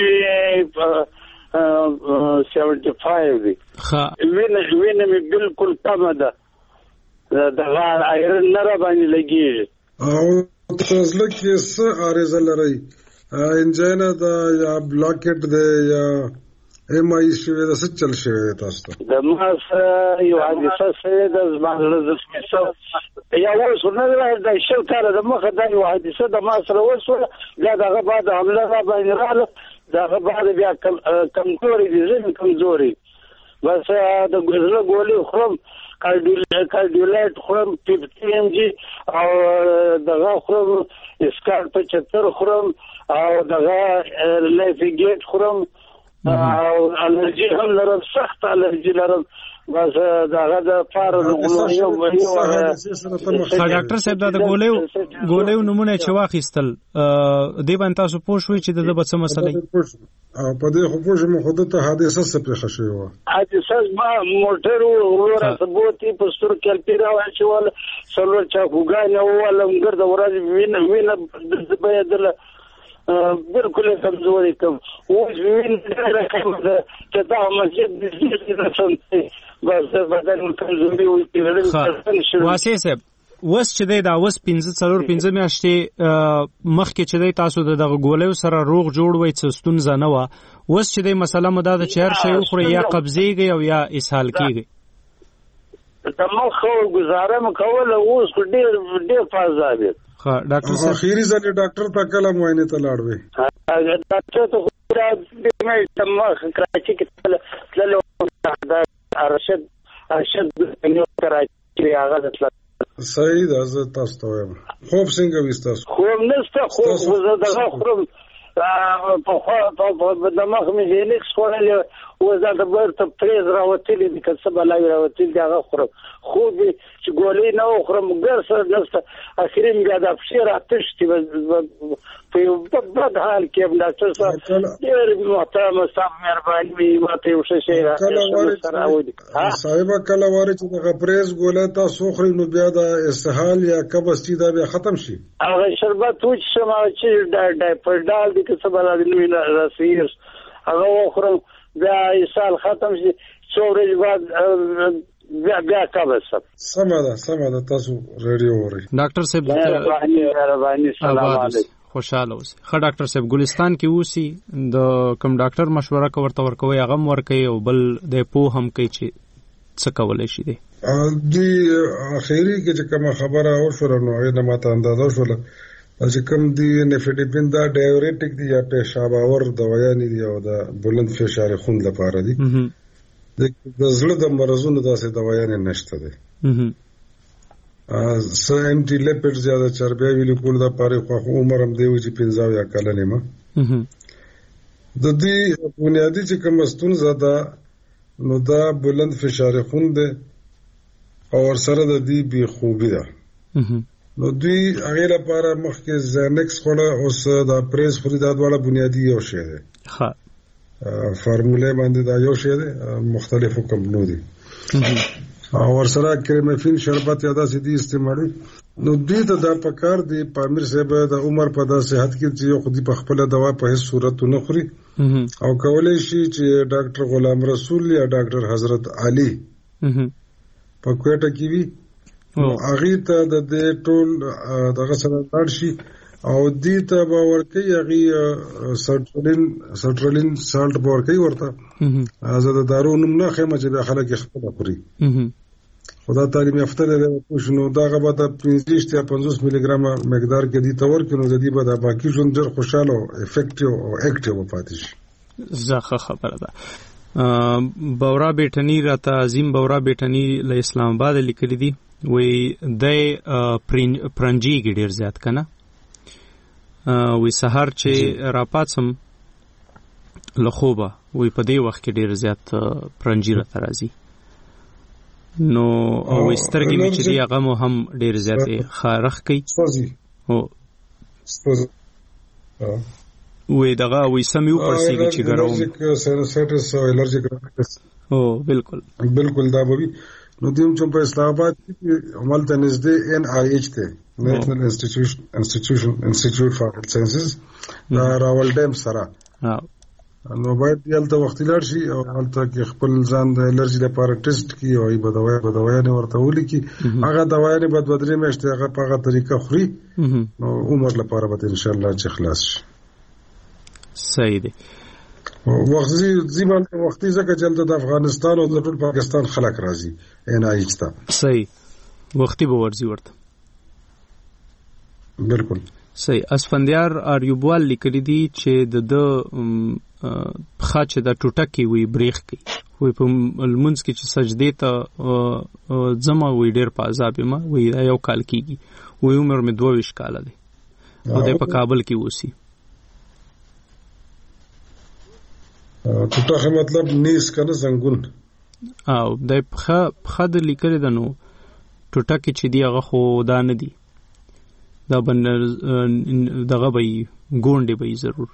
مې 75 دی ها وینه مې بالکل کم ده د غار ایرن نه باندې لګیږي او تاسو لکه څه ارزه لري انجینا دا یا بلاکټ دی یا ام آی شوی دا څه چل شوی تاسو ته د ماس یو حادثه سره د زمانه د سپیڅو یا وسونه د شل کال د مخه د یو حادثه د ماس سره وسوله دا دغه بعد حمله را باندې رااله دغه بعد بیا کمزوري دي زین کمزوري بس د ګزله ګولې خرم کارډیولایټ خورم 50 ام جی او دغه خورم اسکار 75 خورم او دغه لایفیګیټ خورم او الرجی هم لرم سخت الرجی لرم بس دغه د پاره یو ډاکټر صاحب دا د ګولیو نمونه چې واخیستل دی باندې تاسو پوه شوئ چې د بڅ مسلې او په دې خو پوه شم خود ته حادثه څه پیښه شوې و حادثه ما موټر ورته ثبوتي په ستر کلپیرا واچول سلور چا وګانه ولم ګرځ ورځ وینه د بيدل بالکل کمزوري کم اوس وینه راکمه چې دا مسجد دې نه بس بدن کمزوري وي واسي صاحب وس چې دا وس 15 میاشتې مخکې چې تاسو دغه ګولیو سره روغ جوړ وای څه ستونزه نه و وس چې مسله مو دا د چهر شی خو یا قبضيږي او یا اسهال کیږي د مخ گزاره مکول اوس ډېر فازابه ها ډاکټر صاحب اخیری ځل ډاکټر ته کله معاینه ته لاړ ډاکټر ته د مې مخ کراچي کې تلل ارشد نو کراچي هغه صحیح ده زه تاسو ته وایم خوب څنګه وستاسو خوب نشته خوب زه دغه خورم په دماغ مې جیلیکس خورلې وزه د برته پریز راوتلې د کسب لا راوتلې دغه خورم خوب چې ګولې نه خورم ګرسه نشته اخري مې دا فشار اتشتي په یو بد حال کې ډاکټر صاحب ډېر محترم صاحب مهرباني وي ماته یو شی راوړي صاحب کله واره چې د پریز ګولې تاسو خوري نو بیا د اسهال یا قبض دا بیا ختم شي هغه شربت وچ شمه چې ډایپر ډال دي که څه بل دي نو راسیر هغه خورم بیا اسهال ختم شي څو ورځې بعد بیا یا کبسب سمه ده تاسو ریډیو اورئ ډاکټر صاحب مهرباني سلام علیکم خوشاله اوسئ. ښه ډاکټر صاحب ګلستان کې اوسئ د کوم ډاکټر مشوره ورته ورکوي هغه ورکوي او بل د پوه هم کوي چې څه کولای شي دی اخیری کې چې کومه خبره وشوله نو هغې نه ماته اندازه وشوله چې کوم دی نیفیډیپین دا ډایوریټک دی یا پیشاب آور دوایانې دي او د بلند فشار خون لپاره دي. د زړه د مرضونو داسې دوایانې نشته دی. څه انټي لیپډز یا د چربیا ویلي کول دپاره خو عمر هم دی و چې 15 یا کلن یم. د دې بنیادي چې کومه ستونزه ده نو دا بلند فشار خون دی او ورسره د دې بې خوبي ده. نو دوی هغې لپاره مخکې زینکس خوړه اوس دا پریز خوري. دا دواړه بنیادي یو شی دی. فارمولې باندې دا یو شی دی مختلفو کمپنیو دي او ورسره کرمفین شربت یا داسې دي استعمالوي. نو دوی ته دا پکار دی پامیر صاحب د عمر په دا صحت کې چې یو خودي په خپله دوا په هیڅ صورت نه خوري او کولی شي چې ډاکټر غلام رسول یا ډاکټر حضرت علي په کوټه کې وي هغې ته د دې ټول دغه سره لاړ شي او دې ته به ورکوي هغې سټرلین سالټ به ورکوي ورته. زه د دارو نوم نه ښیم چې بیا خلک یې خپله خوري خو دا تعلیم یافته دی پوه شو. نو دغه به د 25 یا 50 ملي ګرامه مقدار کې دې ته ورکړي نو د دې به د باقي ژوند ډېر خوشحاله او افیکټیو او اکټیو به پاتې شي. ښه خبره ده. بورا بیټني راته عظیم بورا بیټني له اسلام آباد لیکلي دي وی د پرنجي کې ډېر زیات کنه وی سهار چې راپاتم له خوبه وی په دې وخت کې ډېر زیات پرنجي راته راځي نو وی سترګې مې چې دی هغه مو هم ډېر زیات خارخ کوي وی دغه وی سمې وپړسېږي چې ګرم سینوسایټس او الرجیک بالکل دا به وي. نو دوی چې په اسلام آباد کې همالته نږدې NIH دی نیشنل انسټیټیوټ فار هیلث ساینسز دا راولډیم سره نو باید هلته وختي لاړ شي او هلته کې خپل ځان د الرجي لپاره ټیسټ کړي او به دوايانې ورته ولیکي. هغه دوايانې به 2-3 میاشتې هغه په هغه طریقه خوري نو عمر لپاره به انشاءالله چې خلاص شي. صحیح دی. وختي ځکه چې هلته د افغانستان او د ټول پاکستان خلک راځي NIH ته. صحیح وختي به ورځي ورته. بالکل صحیح. اسفندیار آریوبوال لیکلی دي چې د پخا چې د ټوټکې وي بریخ کوي وی په لمونځ کې چې سجدې ته ځمه وی ډېر په عذاب یم وی دا 1 کال کېږي وی عمر مې 22 کاله دی او دی په کابل کې اوسي. ټوټه مطلب نیس کنه زنګون او د پخا د لیکلی ده نو ټوټکې چې دی هغه خو دا نه دي دا دغه به ګونډې به ضرور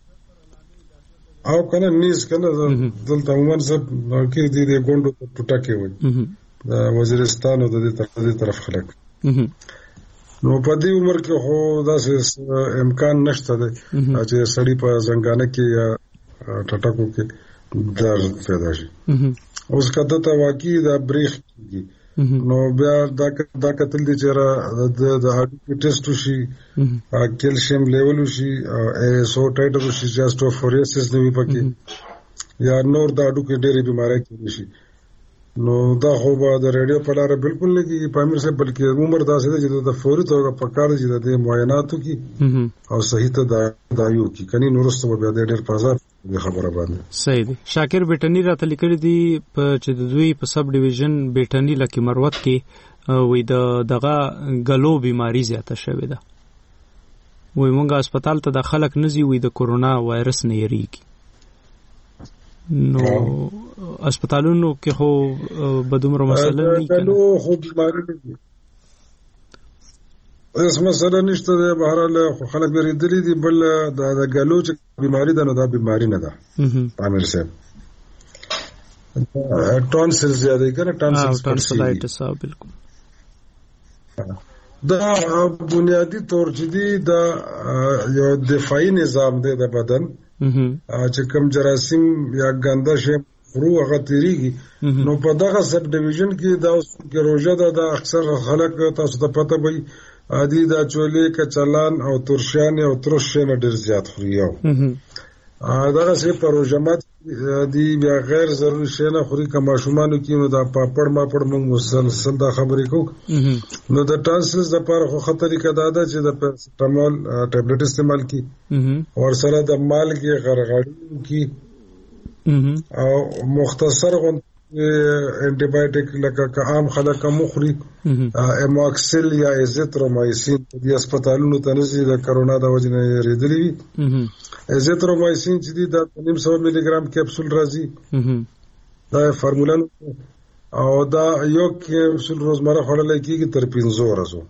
او کنه نیس کنه دلته عموما سب کې دي د ګونډو ټوټکې وي د وزیرستان او د دې طرف خلک نو په دې عمر کې خو داسې امکان نشته دی چې سړی په زنګانه کې یا ټټکو کې درد پیدا شي. اوس کته ته واقعي دا بریخ کیږي نو بیا دا کتل دي چې د هډوکي ټیسټ وشي کیلشیم لیول وشي ASO ټایټر وشي چې اسټوفوریسس نه وي پکې یا نور د هډوکي ډېرې بیمارۍ کېږي شي نو دا خو به د ریډیو په لاره بالکل نه کېږي پامیر صاحب بلکې عمر داسې دی چې د فوري توګه پکار دی چې د معایناتو کې او صحیح تداویو کې کني نو وروسته به بیا د ډېر په عذاب خبره باندې. صحیح دی. شاکر بیټني راته لیکلي دي چې د دوی په سب ډیویژن بیټني لکه مروت کې وی دغه غلو بیماری زیاته شوې ده وی مونږه هسپتال ته د خلک نزي وی د کورونا وایرس نه یریږي نو هسپتالونو کې خو بدومره مسله نه غلو خو بیماری نه دي اس مسله نشته ده بهرحال خلک ورېدلې دي بل د غلو چې بیماری ده نو دا بیماری نه ده پامیر صاحب ټونسلز زیاده کنه ټونسلایټس بالکل دا بنیادی طور چې دی دا یو دفاعي نظام دی د بدن چې کوم جراثیم یا ګنده شی خرو هغه تیریږي نو په دغه سب ډیویژن کې دا کې روزه ده اکثر خلک تاسو ته پته وي عادي دا چولې کچالان او ترشان او ترش نه ډیر زیات خوري دغه څه په روزمات دی بیا غیر ضروري شي نه خوري کما شومانو کې نو دا پاپړ موږ مسلسل دا خبرې کوو نو د ټانسلز د لپاره خو خطرې کده ده چې د پیراسټامول ټابلیټ استعمال کی او سره د مالګې غرغړی کی او مختصر غون انټي بایوټیک لکه عام خلک مخري اموکسل یا ایزیترومایسین د هسپتالونو ته نزي د کرونا د وجې نه ریدلی وي ایزیترومایسین چې دی د 900 ملي ګرام کیپسول راځي دا فارمولا او دا یو کیپسول روزمره خوړل کیږي تر 500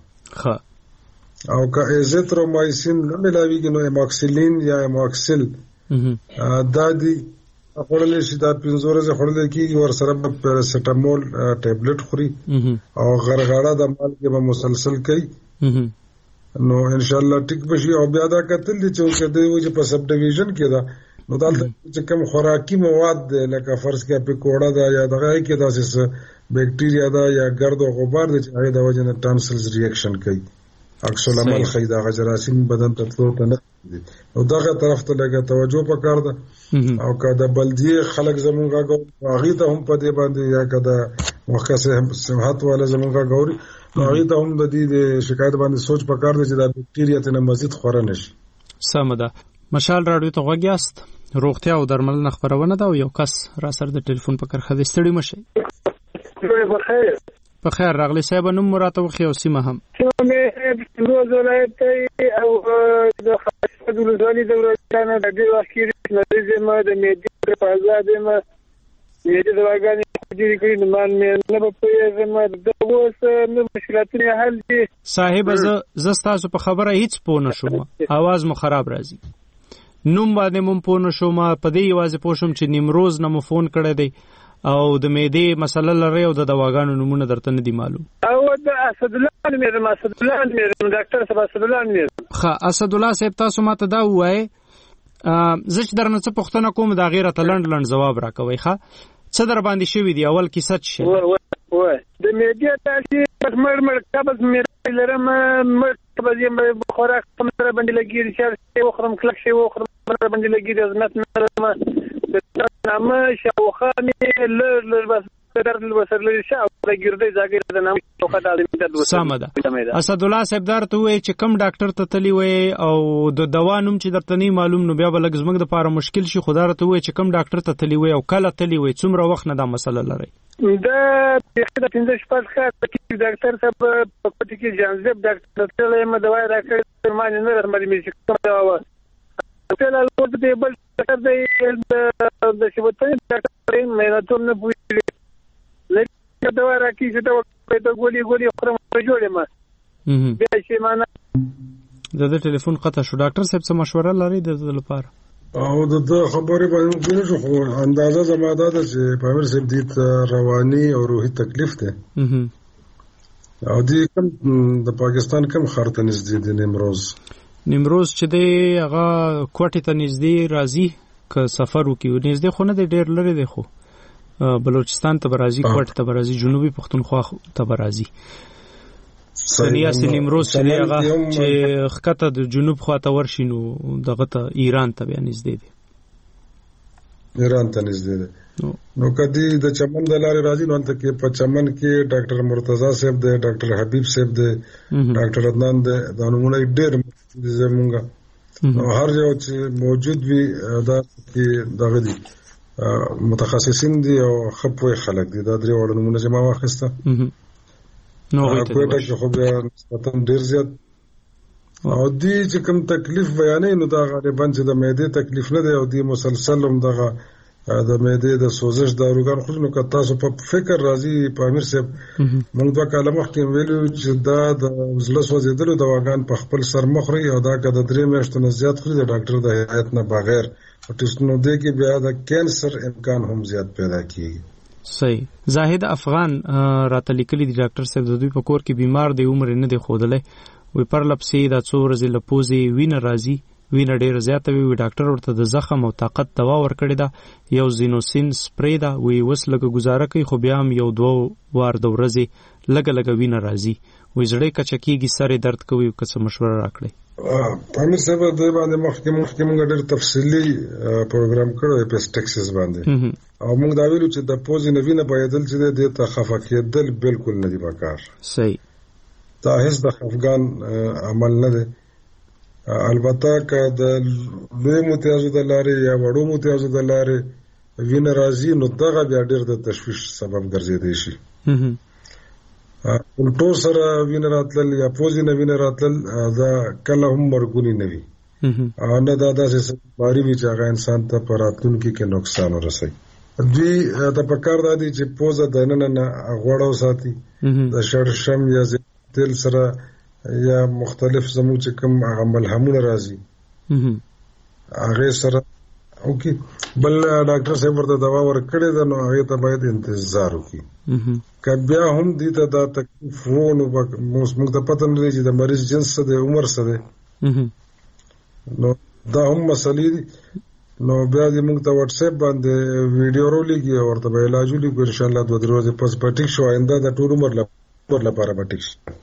ورځې او که ایزیترومایسین نه ملاويږي نو اموکسلین یا اموکسل دا دی خوړل شي دا 500 ورځې خوړل کیږي ور سره په پیراسټامول ټابلیټ خوري او غرغړه د مالګې به مسلسل کوي نو ان شاء الله ټیک بشي او بیا دا کتل چې د یو په سب ډیویژن کې دا نو دلته چې کوم خوراکي مواد ده لکه فرض کې پکوړه ده یا دغه کې داسې بیکټیریا ده یا ګرد او غبار ده چې هغه د وجه نه ټانسلز ریاکشن کوي اکسل عمل خیدا جراثیم بدن ته تلو ته نه او دغه طرف ته لګه توجه پکار ده او کله بلدیه خلک زمونږه غوږی ته هم په دې باندې یا کله مخکې صحت والا زمونږه غوړي هغه ته هم د دې شکایت باندې سوچ پکار دی چې دا بیکټیریا ته مزید خور نه شي. سم ده. مشال راډیو ته غوږیاست. روغتیا او درملنه خبرونه ده او یو کس را سره د ټلیفون په کرخه د ستړي مشي. بخیر. بخیر راغلی صاحب نوم مراته وخی او سیمه هم. مې روز ولایت او د خاصه د ولایت د ورځانه د دې وخت کې نریزم د میډیا په آزاد ما میډیا د واګانی جوړی کړی نو مان مې نه په یوه د اوس نو مشکلاتونه حل دي. صاحب ز تاسو په خبره هیڅ پوه نه شوم. आवाज مو خراب راځي. نوم باندې مون پوه نه شوم په دې یوازې پوه شوم چې نیمروز نه مو فون کړی دی او د معدې مسله لري او د دواګانو نمونه درته نه دي معلوم. او د اسد الله مې ډاکټر صاحب اسد الله مې ښه اسد الله صاحب تاسو ماته دا وایي زه چې درنه څه پوښتنه کوم دا غیره لنډ جواب راکوي. ښه څه در باندې شوی دی اول کې سچ شي وای د میډیا تاسو مړ قبض مې لرم قبض یې خوراک سره باندې لګیږي چې وخرم کلک شي وخرم باندې لګیږي عظمت نه نامه شاوخانه لر بس در وسر لري شاو د ګردې ځاګر د نام شوخه د ادمي سمده. اسد الله صاحب درته وای چې کم ډاکټر ته تلی وای او د دوا نوم چې درته نه معلوم نو بیا بلګ زمنګ د لپاره مشکل شي. خدای راته وای چې کم ډاکټر ته تلی وای او کله تلی وای څومره وخت نه دا مسله لري. دا د 15 شپږ کال کې ډاکټر صاحب په پټ کې جانزب ډاکټر ته له دوا راکړې معنی نه رمړې مې چې کوم دوا ته له لوړ دی بل ډاکټر دی د شوتې ډاکټر مې نه ته نه پوهیږي لکه دوا راکې چې دا په ګولي خرم جوړې ما بیا شي معنا د ټلیفون قطع شو. ډاکټر صاحب څه مشوره لري د لپاره او د خبرې باندې موږ خو اندازه زماده ده چې په امر سب دي رواني او روحي تکلیف ده او دې کوم د پاکستان کوم خارته نږدې دي نیمروز چې دی هغه کوټې ته نږدې راځي که سفر وکړي نږدې خو نه دی ډېر لري دی خو بلوچستان ته برازي کوټ ته برازي جنوبي پښتونخوا ته برازي سنیاسي نیمروز چې هغه چې خکته د جنوب خواته ورشي نو دغه ته ایران ته بیا نږدې دی. ایران ته نږدې دی نو کدی د چمن د لارې راځي نو ته کې په چمن کې ډاکټر مرتضی صاحب دی ډاکټر حبیب صاحب دی ډاکټر عدنان دی دا نمونه ډېر زمونږه نو هر یو چې موجود وي دا کې دغه دي متخصصین دي او خپوي خلک دي دا درې وړ نمونه چې ما واخیسته نو کوټه کې خو بیا نسبتاً ډېر زیات او دی چې کوم تکلیف بیانې نو دا غالبا چې د معدې تکلیف نه دی او دی مسلسل هم دغه د معدې د سوزش داروګان خو نو که تاسو په فکر راځي په امیر صاحب موږ دوه کاله مخکې ویلو چې دا د زړه سوځېدلو دواګان په خپل سر مخري او دا که د 3 میاشتو نه زیات خوري د ډاکټر د هدایت نه بغیر ټیسټونو دی کې بیا د کینسر امکان هم زیات پیدا کیږي. صحیح. زاهد افغان راته لیکلي دي ډاکټر صاحب د دوی په کور کې بیمار دی عمر نه دی ښودلی وی پر لپسې دا څو ورځې له پوزې وینه راځي وینه ډیر زیاته وی ډاکټر ورته د زخم او طاقت دوا ورکړی دا یو زینوسین سپری دا وی وس لګه گزاره کوي خو بیا هم یو 2 وار د ورځې لګه وینه راځي وی زړې کچکیږي سره درد کوي که مشوره راکړي امیر صاحب د باندې مخکې موږ ډېر تفصیلی پروګرام کړو په ټیکساس باندې او موږ دا ویلو چې د پوزي نوینه بایدل چې د تخفف کېدل بالکل نه دی پکار صحیح دا هیڅ د افغان عمل نه دی البته که د لوی متیازو د لارې یا وړو متیازو د لارې وینه راځي نو دغه بیا ډېر د تشویش سبب ګرځېدی شي الټو سره وینه راتلل یا پوزي نه وینه راتلل دا کله هم مرګونی نه وي نه دا داسې باری وي چې هغه انسان ته په راتلونکي کې نقصان ورسوي دوی د پکار دا دي چې پوزه د ننه غوړو ساتي د شړشم یا تیل سره یا مختلف زموږ چې کوم عمل همونه راځي هغه سره اوکي بل ډاکټر صاحب ورته دوا ورکړي دا نو هغه ته باید انتظار وکړي که بیا هم دې ته دا تکلیف وو نو موږ ته پته نه لري چې د مریض جنس څه دی عمر څه دی نو دا هم مسلې دي نو بیا دې موږ ته واتس اپ باندې ویډیو ورولېږي او ورته به علاج ولیکو ان شاء الله 2 ورځې پس به ټیک شو آینده د ټول عمر لپاره به ټیک شي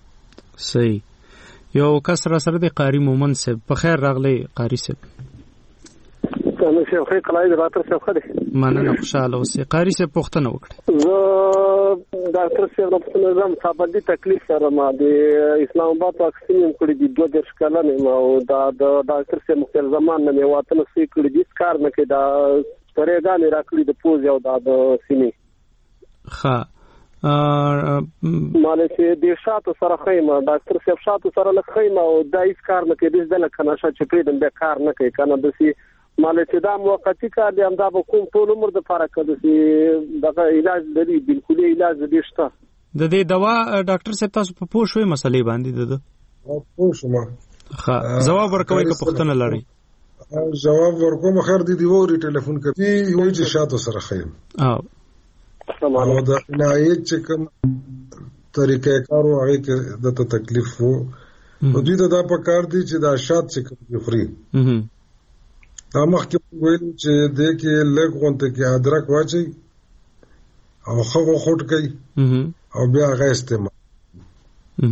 صحیح یو کس را سره د قاری مومن صاحب په خیر راغلی قاری صاحب نو شیخ خیر قلای د ډاکټر صاحب خده مننه خوشاله اوسې قاری صاحب پوښتنه وکړه زه ډاکټر صاحب په نظام صاحب تکلیف سره ما د اسلام آباد واکسین کړی دی 2 کلن ما او دا د ډاکټر صاحب مختلف زمان نه واتنه سې کړی دي کار نه کې دا پرېګانې راکړي د پوز یو د سینې ها مالې چې د شاتو سره خیمه ډاکټر صاحب شاتو سره لخیمه او دای کار نه کوي د لکه نشه چې پیډم به کار نه کوي کنه د سي مالې چې دا موقتی کار دی هم دا به کوم ټول عمر د فرق کوي چې دغه علاج لري بالکل علاج دې شته د دې دوا ډاکټر صاحب تاسو په پوه شوي مسلې باندې ده پوه شوم ښه جواب ورکوي که پوښتنه لري جواب ورکوم خیر دي ووري ټلیفون کوي وایي چې شاتو سره خیم او دا عنایت چې کوم طریقې کارو هغه کې د تکلیف وو نو دوی ته دا پکار دي چې دا شات چې کوم فري دا مخکې ویل چې د کې لږ غونته کې ادرک واچي او خو خټ کوي او بیا هغه استعمال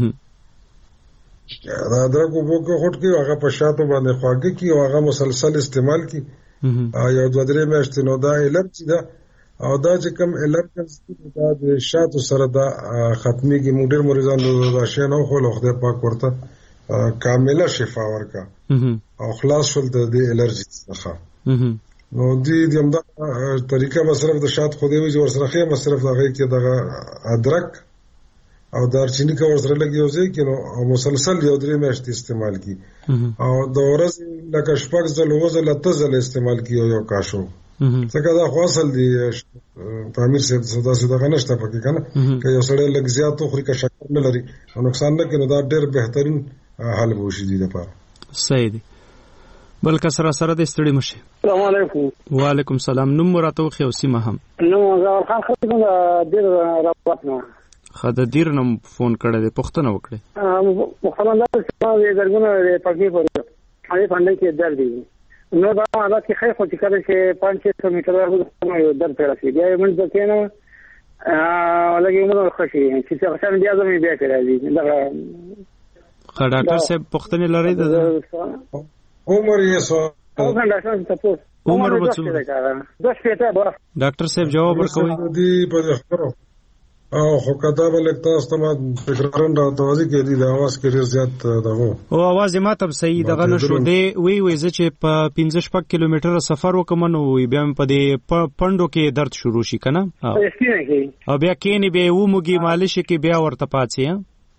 دا ادرک وو کو خټ کوي هغه په شاتو باندې خواږه کوي او هغه مسلسل استعمال کوي یو 2-3 میاشتې نو دا الرجی ده او دا چې کوم الرجی دا د شاتو سره دا ختمي کې موډر مریضانو دا شی نه خو له خدای پاک ورته کامله شفا ورکا او خلاص شول د الرجی څخه نو دې همدا طریقه مصرف د شات خو دې وی ور سره خې مصرف دغه کې دغه ادرک او دارچینی کا ور سره لګي اوسې کې نو مسلسل یو 3 میاشتې استعمال کی او د ورځ لکه شپږ ځله وځله تزل استعمال کی یو کاشو څنګه دا خو اصل دی تعمیر صدا صدا نشته پکې کنه که یو سړی لږ زیات خوري که شکر نه لري او نقصان نه کوي دا ډېر بهترین حل وشي دی لپاره صحیح دی بل کسره سره د ستړي مشه السلام علیکم وعلیکم السلام نوم راته خو سیمه هم نو زار خان خدمت ډیر راواتنه خدای دیر نم فون کړه دې پښتنه وکړه محمد الله چې درګونه پکې پورې هغه باندې کې درد دی نو دا حالت کې خیر خو چې کله چې 500 میټر یو درد پیدا شي بیا موږ د کینو لګي موږ خوشي چې څنګه بیا زموږ بیا کوي دا ډاکټر صاحب پښتنه لري د عمر یې سو عمر وڅو ډاکټر صاحب جواب ورکوي دی په او خو کدا بلک تاسو ته تکرارن را توازی کې دي د आवाज کې ډیر زیات دغه او आवाज یې ماته صحیح دغه نشو دی وی چې په 15 کیلومتر سفر وکم نو بیا په دې پندو کې درد شروع شي کنه او بیا کینی به و موږي مالش کې بیا ورته پاتې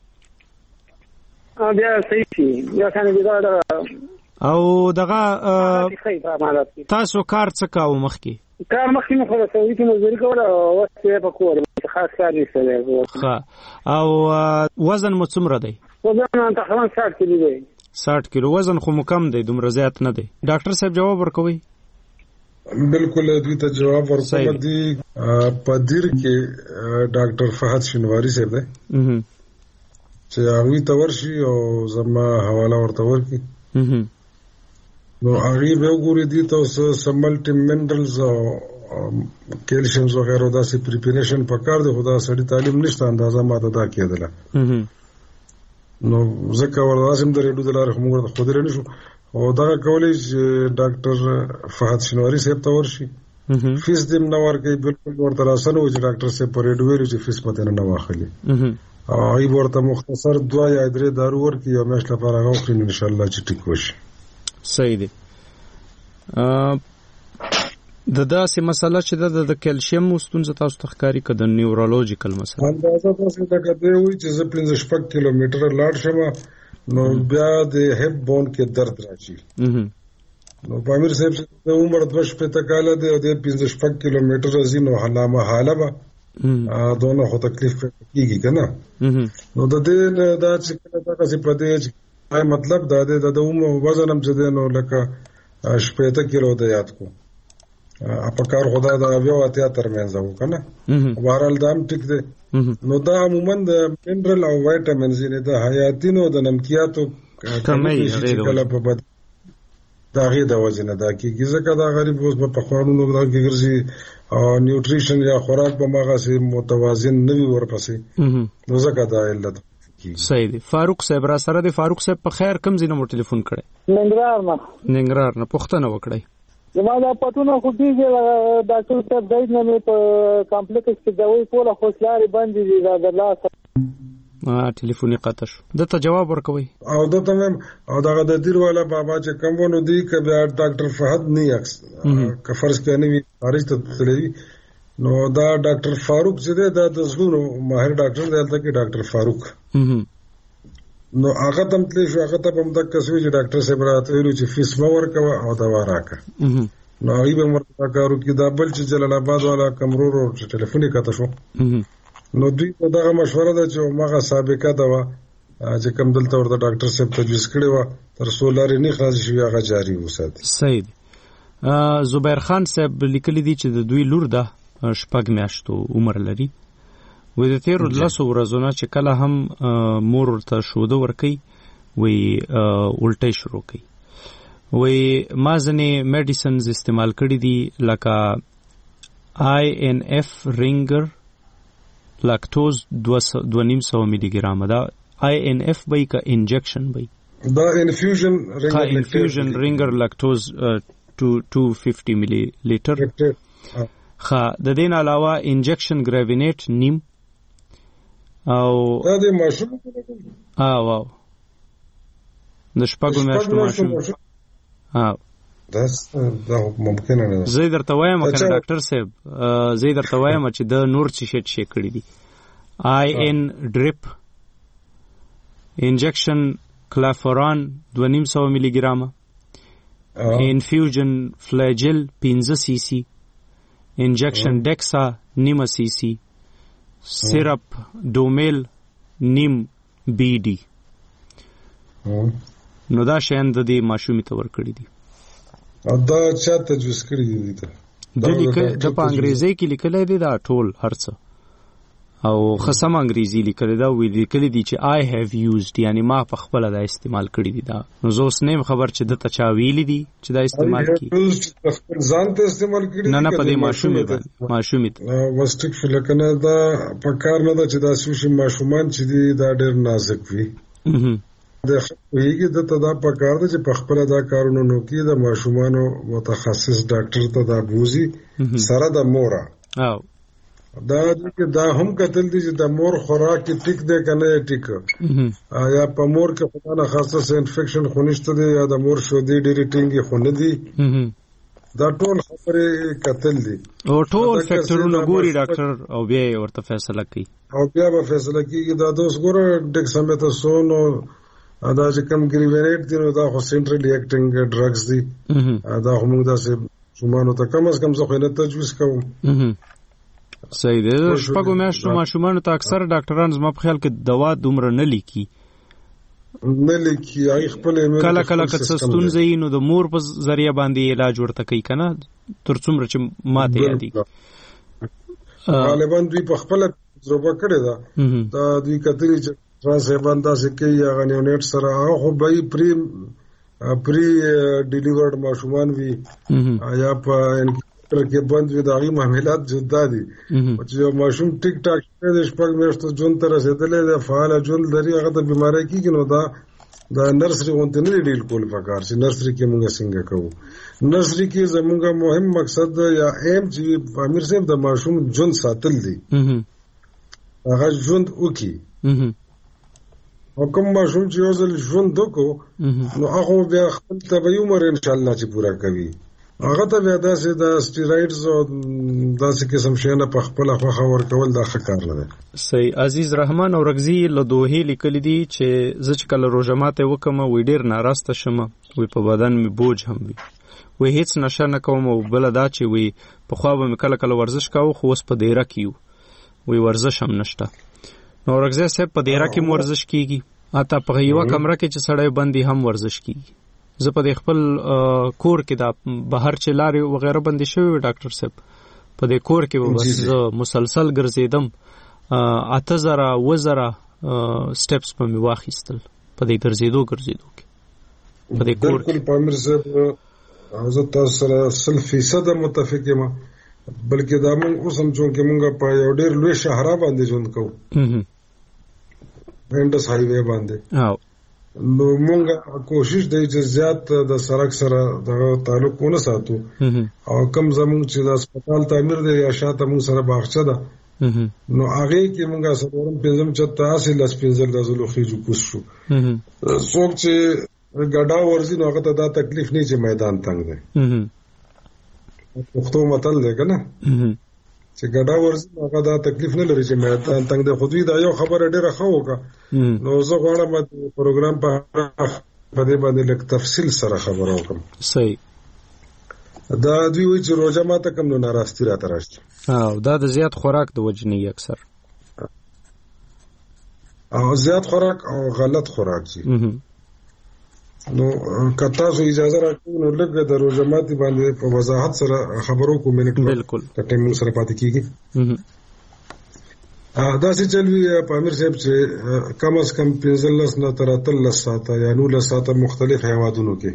بیا صحیح شي بیا څنګه او دغه تاسو کار څه کاوه مخکې کار مخکې خو سوي چې مزدوري کوله او څه په کور خاص کار نشته ښه او وزن مو څومره دی وزن تقریبا 60 کیلو دی 60 کیلو وزن خو کم دی دومره زیات نه دی ډاکټر صاحب جواب ورکوي بالکل دوی ته جواب ورکوم دي په دیر کې ډاکټر فهد شنواری صاحب دی چې هغه ته ورشي او زما حواله ورته ورکړي نو هغه به وګوري دي تاسو سملټي منرالز او کیلشیمز وغیرہ داسې پریپریشن پکار دی. خدا سړی تعلیم نشته اندازه ماته دا کېدله نو ځکه ورلازم د ریډو د لارې موږ د خود لري نشو او دا کولای چې ډاکټر فهد شنواری صاحب ته ورشي فیس دې نو ورکې بالکل ورته راسنو چې ډاکټر صاحب پر ریډو ویل چې فیس پته نه واخلي او ای ورته مختصر 2 یا 3 دارو ورکې یو مېش لپاره غوښتل ان شاء الله چې ټیک وشي. صحیح دی. د داسې مسله چې د کیلشیم ستونزه تاسو ته ښکاري که د نیورولوژیکل مسله اندازه تاسو ته کده وي چې زه 15 کیلومتره لاړ شم نو بیا د هپ بون کې درد راځي. نو پامیر صاحب د عمر 25 کال دی او د 15 کیلومتره زینو حلامه حاله به دونه خو تکلیف کیږي کنه. نو د دې دا چې تاسو په دې مطلب دا د عمر وزن هم چې نو لکه 18 کیلو د یاد کو اپکار خدا دا بیا اتیا ترمنځ وو کنه بهرحال دام ټیک دی. نو دا عموما د منرال او وایټامینز نه د حیاتینو د نمکیاتو کمی کله په بد دا غي د وزن دا کیږي ځکه دا غریب اوس په خوانونو دا کیږي او نیوټریشن یا خوراک په ماغه سي متوازن نه وي ورپسې نو ځکه دا علت. صحیح دی. فاروق صاحب را سره دی. فاروق صاحب په خیر کوم ځینو ټلیفون کړي؟ ننګرهار نه پوښتنه وکړئ. زما دا پتونه خو کېږي ډاکټر صاحب دایز نه مې په کمپلیکس کې دوی ټوله خوشلارې بندې دي دا د لاسه ټلیفون یې قطع شو. دته جواب ورکوئ او دته مې او دغه د دیر والا بابا چې کوم ونه دی که بیا ډاکټر فهد نه یکس که فرض کې نه وي خارج ته تللی نو دا ډاکټر فاروق چې دی دا د زړونو ماهر ډاکټر دی هلته کې ډاکټر فاروق نو هغه تم تللی شو. هغه ته هم دقه شوي چې ډاکټر صاحب راته ویلو چې فیس مه ورکوه او دوا راکړه. نو هغوی به هم ورته کار وکړي. دا بل چې جلال آباد والا کمرور ټلیفون یې کته شو نو دوی ته دغه مشوره ده چې هماغه سابقه دوا چې کوم دلته ورته ډاکټر صاحب تجویز کړې وه تر څو لارې نه خلاصې شوي هغه جاري وساتي. صحیح دی. زبیر خان صاحب لیکلی دي چې د دوی لور ده 6 میاشتو عمر لري وې د تیرو 10 ورځو نه چې کله هم مور ورته شوده ورکوي وې الټۍ شروع کوي. وې ما ځینې میډیسنز استعمال کړي دي لکه INF رینګر لاکټوز 2.5 ملي ګرام. دا INF به که انجکشن به دا انفیوژن رینګر لاکټوز 250 ملي لیټر. خا د دین علاوه انجکشن ګریوینیټ نیم او دا د ماشوم واو د شپږو میاشتو ماشوم دا ممکن نه. زه درته وایم کنه ډاکټر صاحب زه درته وایم چې د نور څه شي کړی دي. IN ډریپ انجکشن کلافوران 2.5 ملي ګرام انفیوژن فلاجل 15 cc انجکشن ډیکسا 0.5 cc سیرپ ډومیل نیم BD. نو دا شیان د دې ماشومې ته ورکړي دي. دا چا تجویز کړی دی؟ د په انګریزي کې لیکلی دی دا ټول هرڅه او خصم انګریزي لیکلی دا وی لیکلی دی چې I have used یعنی ما په خپل دا استعمال کړی دی. دا نو زه اوس نیم خبر چې د ته چا ویلی دی چې دا استعمال کړي ځان ته استعمال کړي نه په دې ماشومې ته وستیک فلکنه دا په کار نه ده چې دا سوشي ماشومان چې دی دا ډېر نازک وي د خپلېږي د ته دا په کار ده چې په خپل دا کارونه نو کې د ماشومانو متخصص ډاکټر ته دا بوزي سره د مورا دا هم کتل دي چې د مور خوراک ټیک دی که نه ټیک یا په مور کې خدا نه خاصه څه انفیکشن خو نشته دی یا د مور شودې ډېرې ټینګې خو نه دي. دا ټول خبرې کتل دي او ټول فیکټرونه ګوري ډاکټر او بیا یې ورته فیصله کوي او بیا به فیصله کېږي. دا دوس ګوره ډیکسامیتاسون او دا چې کوم ګریوینیټ دي نو دا خو سینټرلی ایکټینګ ډرګز دي. دا خو موږ داسې ماشومانو ته کم از کم زه خو یې نه تجویز کوم. صحیح دی. شپږو میاشتو ماشومانو ته اکثر ډاکټران زما په خیال کې دوا دومره نه لیکي هغې خپلې کله کله که څه ستونزه وي نو د مور په ذریعه باندې علاج ورته کوي که نه تر څومره چې ماته یادېږي. غالبا دوی په خپله تجربه کړې ده. دا دوی کتلي چې صاحبان داسې کوي هغه نیونیټ سره هغه خو به یې پرې پری ډیلیورډ ماشومان وي یا په انکیوبیټر کې بند وي، د هغې معاملات جدا دي. چې یو ماشوم ټیک ټاک شوی دی 6 میاشتو ژوند ته رسېدلی دی، فعاله ژوند لري، هغه ته بیماری کېږي، نو دا نرسري غوندې نه دی ډیل کول پکار چې نرسري کې موږ څنګه کوو. نرسري کې زموږ مهم مقصد یا ایم چې امیر صاحب د ماشوم ژوند ساتل دي، هغه ژوند وکړي. او کوم ماشوم چې یو ځل ژوند وکړو نو هغه بیا خپل طبیعي عمر انشاءالله چې پوره کوي، هغه ته بیا داسې د سټیراయిډز او داسې قسم شیانه په خپله خوښه ورکول دا ښه کار نه دی. صحیح. عزیز رحمان اورکزي له دوحې لیکلي دي چې زه چې کله روژه ماتی وکړم وی ډېر ناراسته شمه، وی په بدن مې بوج هم وي، وی هیڅ نشه نه کوم، او بله دا چې وی پخوا به مې کله کله ورزش کاوه خو اوس په دیره کې یو، وی ورزش هم نشته. نو اورکزي صاحب په دیره کې ورزش کیږي، حتی په یوه کمره کې چې سړی بندي هم ورزش کیږي. زه په خپل کور کې دا بهر چې لارې وغیره بندي شوی ډاکټر صاحب، په دې کور کې به بس زه مسلسل ګرځېدم، 8000 سټپس په مې واخیستل په دې ګرځېدو کې په دې کور کې. بالکل پامیر صاحب زه تاسو سره 100% متفق یم، بلکې دا موږ اوس هم چونکې موږ په یو ډېر لوی شهرا باندې ژوند کوو، انډس هایوے باندې، نو موږ کوشش دی چې زیات د سړک سره د تعلق ونه ساتو، او کم زموږ چې د هسپتال تعمیر دی یا شاته موږ سره باغچه ده نو هغې کې موږ څلورم پنځم چت ته هسې 10-15 غزلو خېجو کوز شو. څوک چې ګډا ورځي نو هغه ته دا تکلیف نه چې میدان تنګ دی، پښتو متل دی که نه چې ګډا ورځي نو هغه دا تکلیف نه لري چې میدان تنګ دی. خو دوی دا یو خبره ډېره ښه وکړه، نو زه غواړم د پروګرام په دې باندې لږ تفصیل سره خبره وکړم. صحیح. دا دوی وایي چې روژه ماته کم نو ناراستي راته راشي، دا د زیات خوراک د وجې نه اکثر، او زیات خوراک او غلط خوراک شي. نو که تاسو اجازه راکړئ نو لږ د روژه ماتي باندې په وضاحت سره خبرو کوم، منټ بالکل د ټایم سره پاتې کیږي. داسې چل وي په امیر صاحب چې کم از کم 15 نه تر 13 ساعته یا 19 ساعته مختلف هیوادونو کې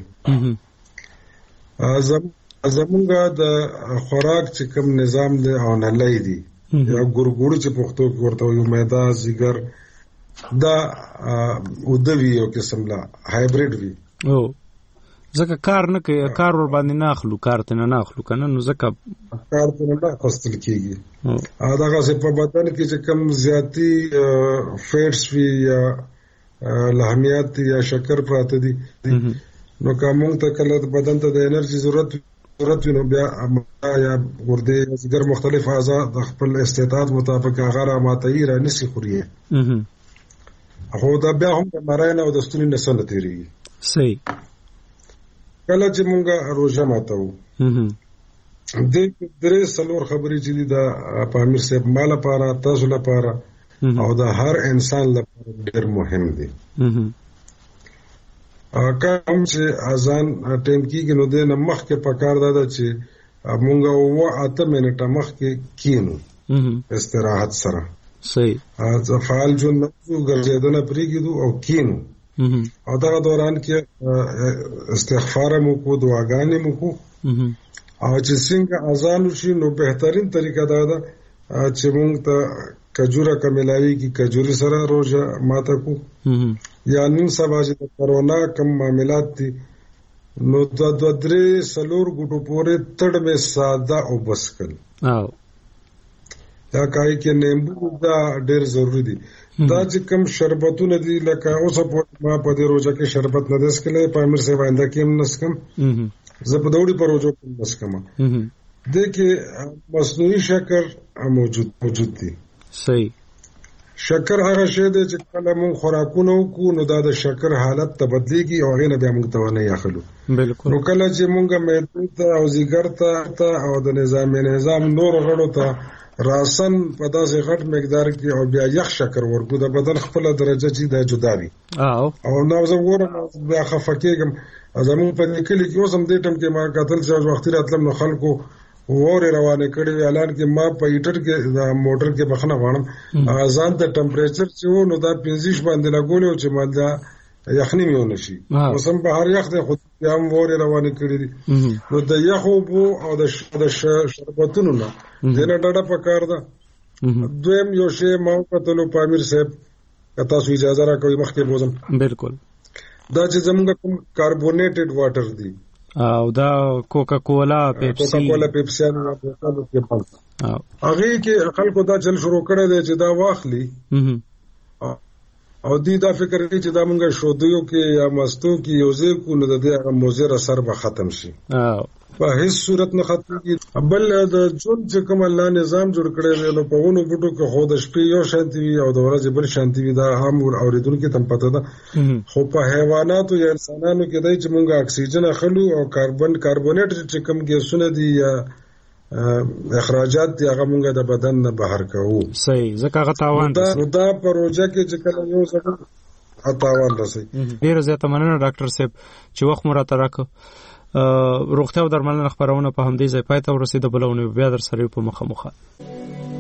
زمونږ د خوراک چې کوم نظام دی او نلۍ دی یا ګورګوړو چې پښتو کې ورته وایو، میدا زیګر، دا ودوي یو قسم لا هایبریډ وي. ځکه کار نه کوي، کار ور باندې نه اخلو، کار ته نه اخلو کنه، نو ځکه کار ته نه اخیستل کېږي. دغه څه په بدن کې چې کم زیاتی فیټس وي یا لحمیات یا شکر پراته دي، نو که موږ ته کله بدن ته د انرژي ضرورت وي نو بیا یا ګردې یا ځګر مختلف اعضا د خپل استعداد مطابق هغه راماتوي رانیسي خوري، خو دا بیا هم د مرای نه او د ستوني نه څه نه تېرېږي. صحیح. کله چې موږ روژه ماتوو دې 3-4 خبرې چې دي دا په امیر صاحب ما لپاره، تاسو لپاره او د هر انسان لپاره ډېر مهم دي. کوم چې اذان ټیم کېږي نو دې نه مخکې پکار ده چې موږ 8 منټه مخکې کینو استراحت سره. صحیح. فعال ژوند نه ګرځېدنه پرېږدو او کینو، او دغه دوران کې استغفار مو کو، دعاګانې مو کو، او چې څنګه اذان وشي نو بهترین طریقه دا ده چې موږ ته کجوره کملاویږي، کجوري سره روژه ماته کو، یا نن سبا چې د کرونا کم معاملات دي نو 2-3 ګوټو پورې تړ مې ساده او بس کړ، یا کای کې نیمبو دا ډېر ضروری دي. دا چې کم شربتونه دي لکه اوس ما په دې روژه کې شربت نه دس کله په امیر صاحب آینده کې هم نسکم، زه په دوړي په روژو کې نسکم، دې کې مصنوعي شکر موجود دي. صحیح. شکر هغه شی دی چې کله موږ خوراکونه وکړو نو دا د شکر حالت ته بدلیږي او هغې نه بیا موږ ته ونه اخلو. بالکل. نو کله چې موږ معدې ته او ځیګر ته او د نظام نورو غړو ته راسن په داسې غټ مقدار کې او بیا یخ شکر ورکو، د بدن خپله درجه چې دا جدا وي، او نو زه ګورم بیا خفه کېږم. زموږ په دې کلي کې اوس هم دې ټیم کې ما کتل چې وختي راتلم نو خلکو وورې روانې کړې وې، اعلان کې ما په هیټر کې د موټر کې بخښنه غواړم ځان ته ټمپریچر چې و نو دا 25 باندې لګولی و چې ما دا یخنی میونه شي موسم بهر یخ دی خو هم ووري روانې کړې دي نو د یخو بو او د شربتونو نه دنه ډډه پکار ده دویم یو شی ما کتلو پامیر صاحب کتا سو اجازه راکوي مخکې بوزم بالکل دا چې زموږ کوم کاربونیټډ واټر دی او دا کوکا کولا پیپسي هغه کې خلکو دا چل شروع کړی دی چې دا واخلي او دی دا فکر کوي چې دا مونږ شودیو کې یا مستو کې یوځې کو نه د دې هغه موزر اثر به ختم شي په هیڅ صورت نه ختم کی بل د جون چې کوم الله نظام جوړ کړی دی نو په ونو بوټو کې خو د شپې یو شانتي وي او د ورځې بل شانتي وي دا هم اوریدونکو ته پته ده خو په حیواناتو یا انسانانو کې دی چې مونږ اکسیجن اخلو او کاربونیټ چې کوم ګیسونه دي یا اخراجات دی هغه مونږ د بدن نه بهر کوو صحیح ځکه هغه تاوان دا پروژه کې چې کله یو څه تاوان رسي ډیر زیاته مننه ډاکټر صاحب چې وخت مو راته راکړ روغتیا او درملنه خبرونه په همدې ځای پای ته ورسېده بلونه بیا در سره په مخه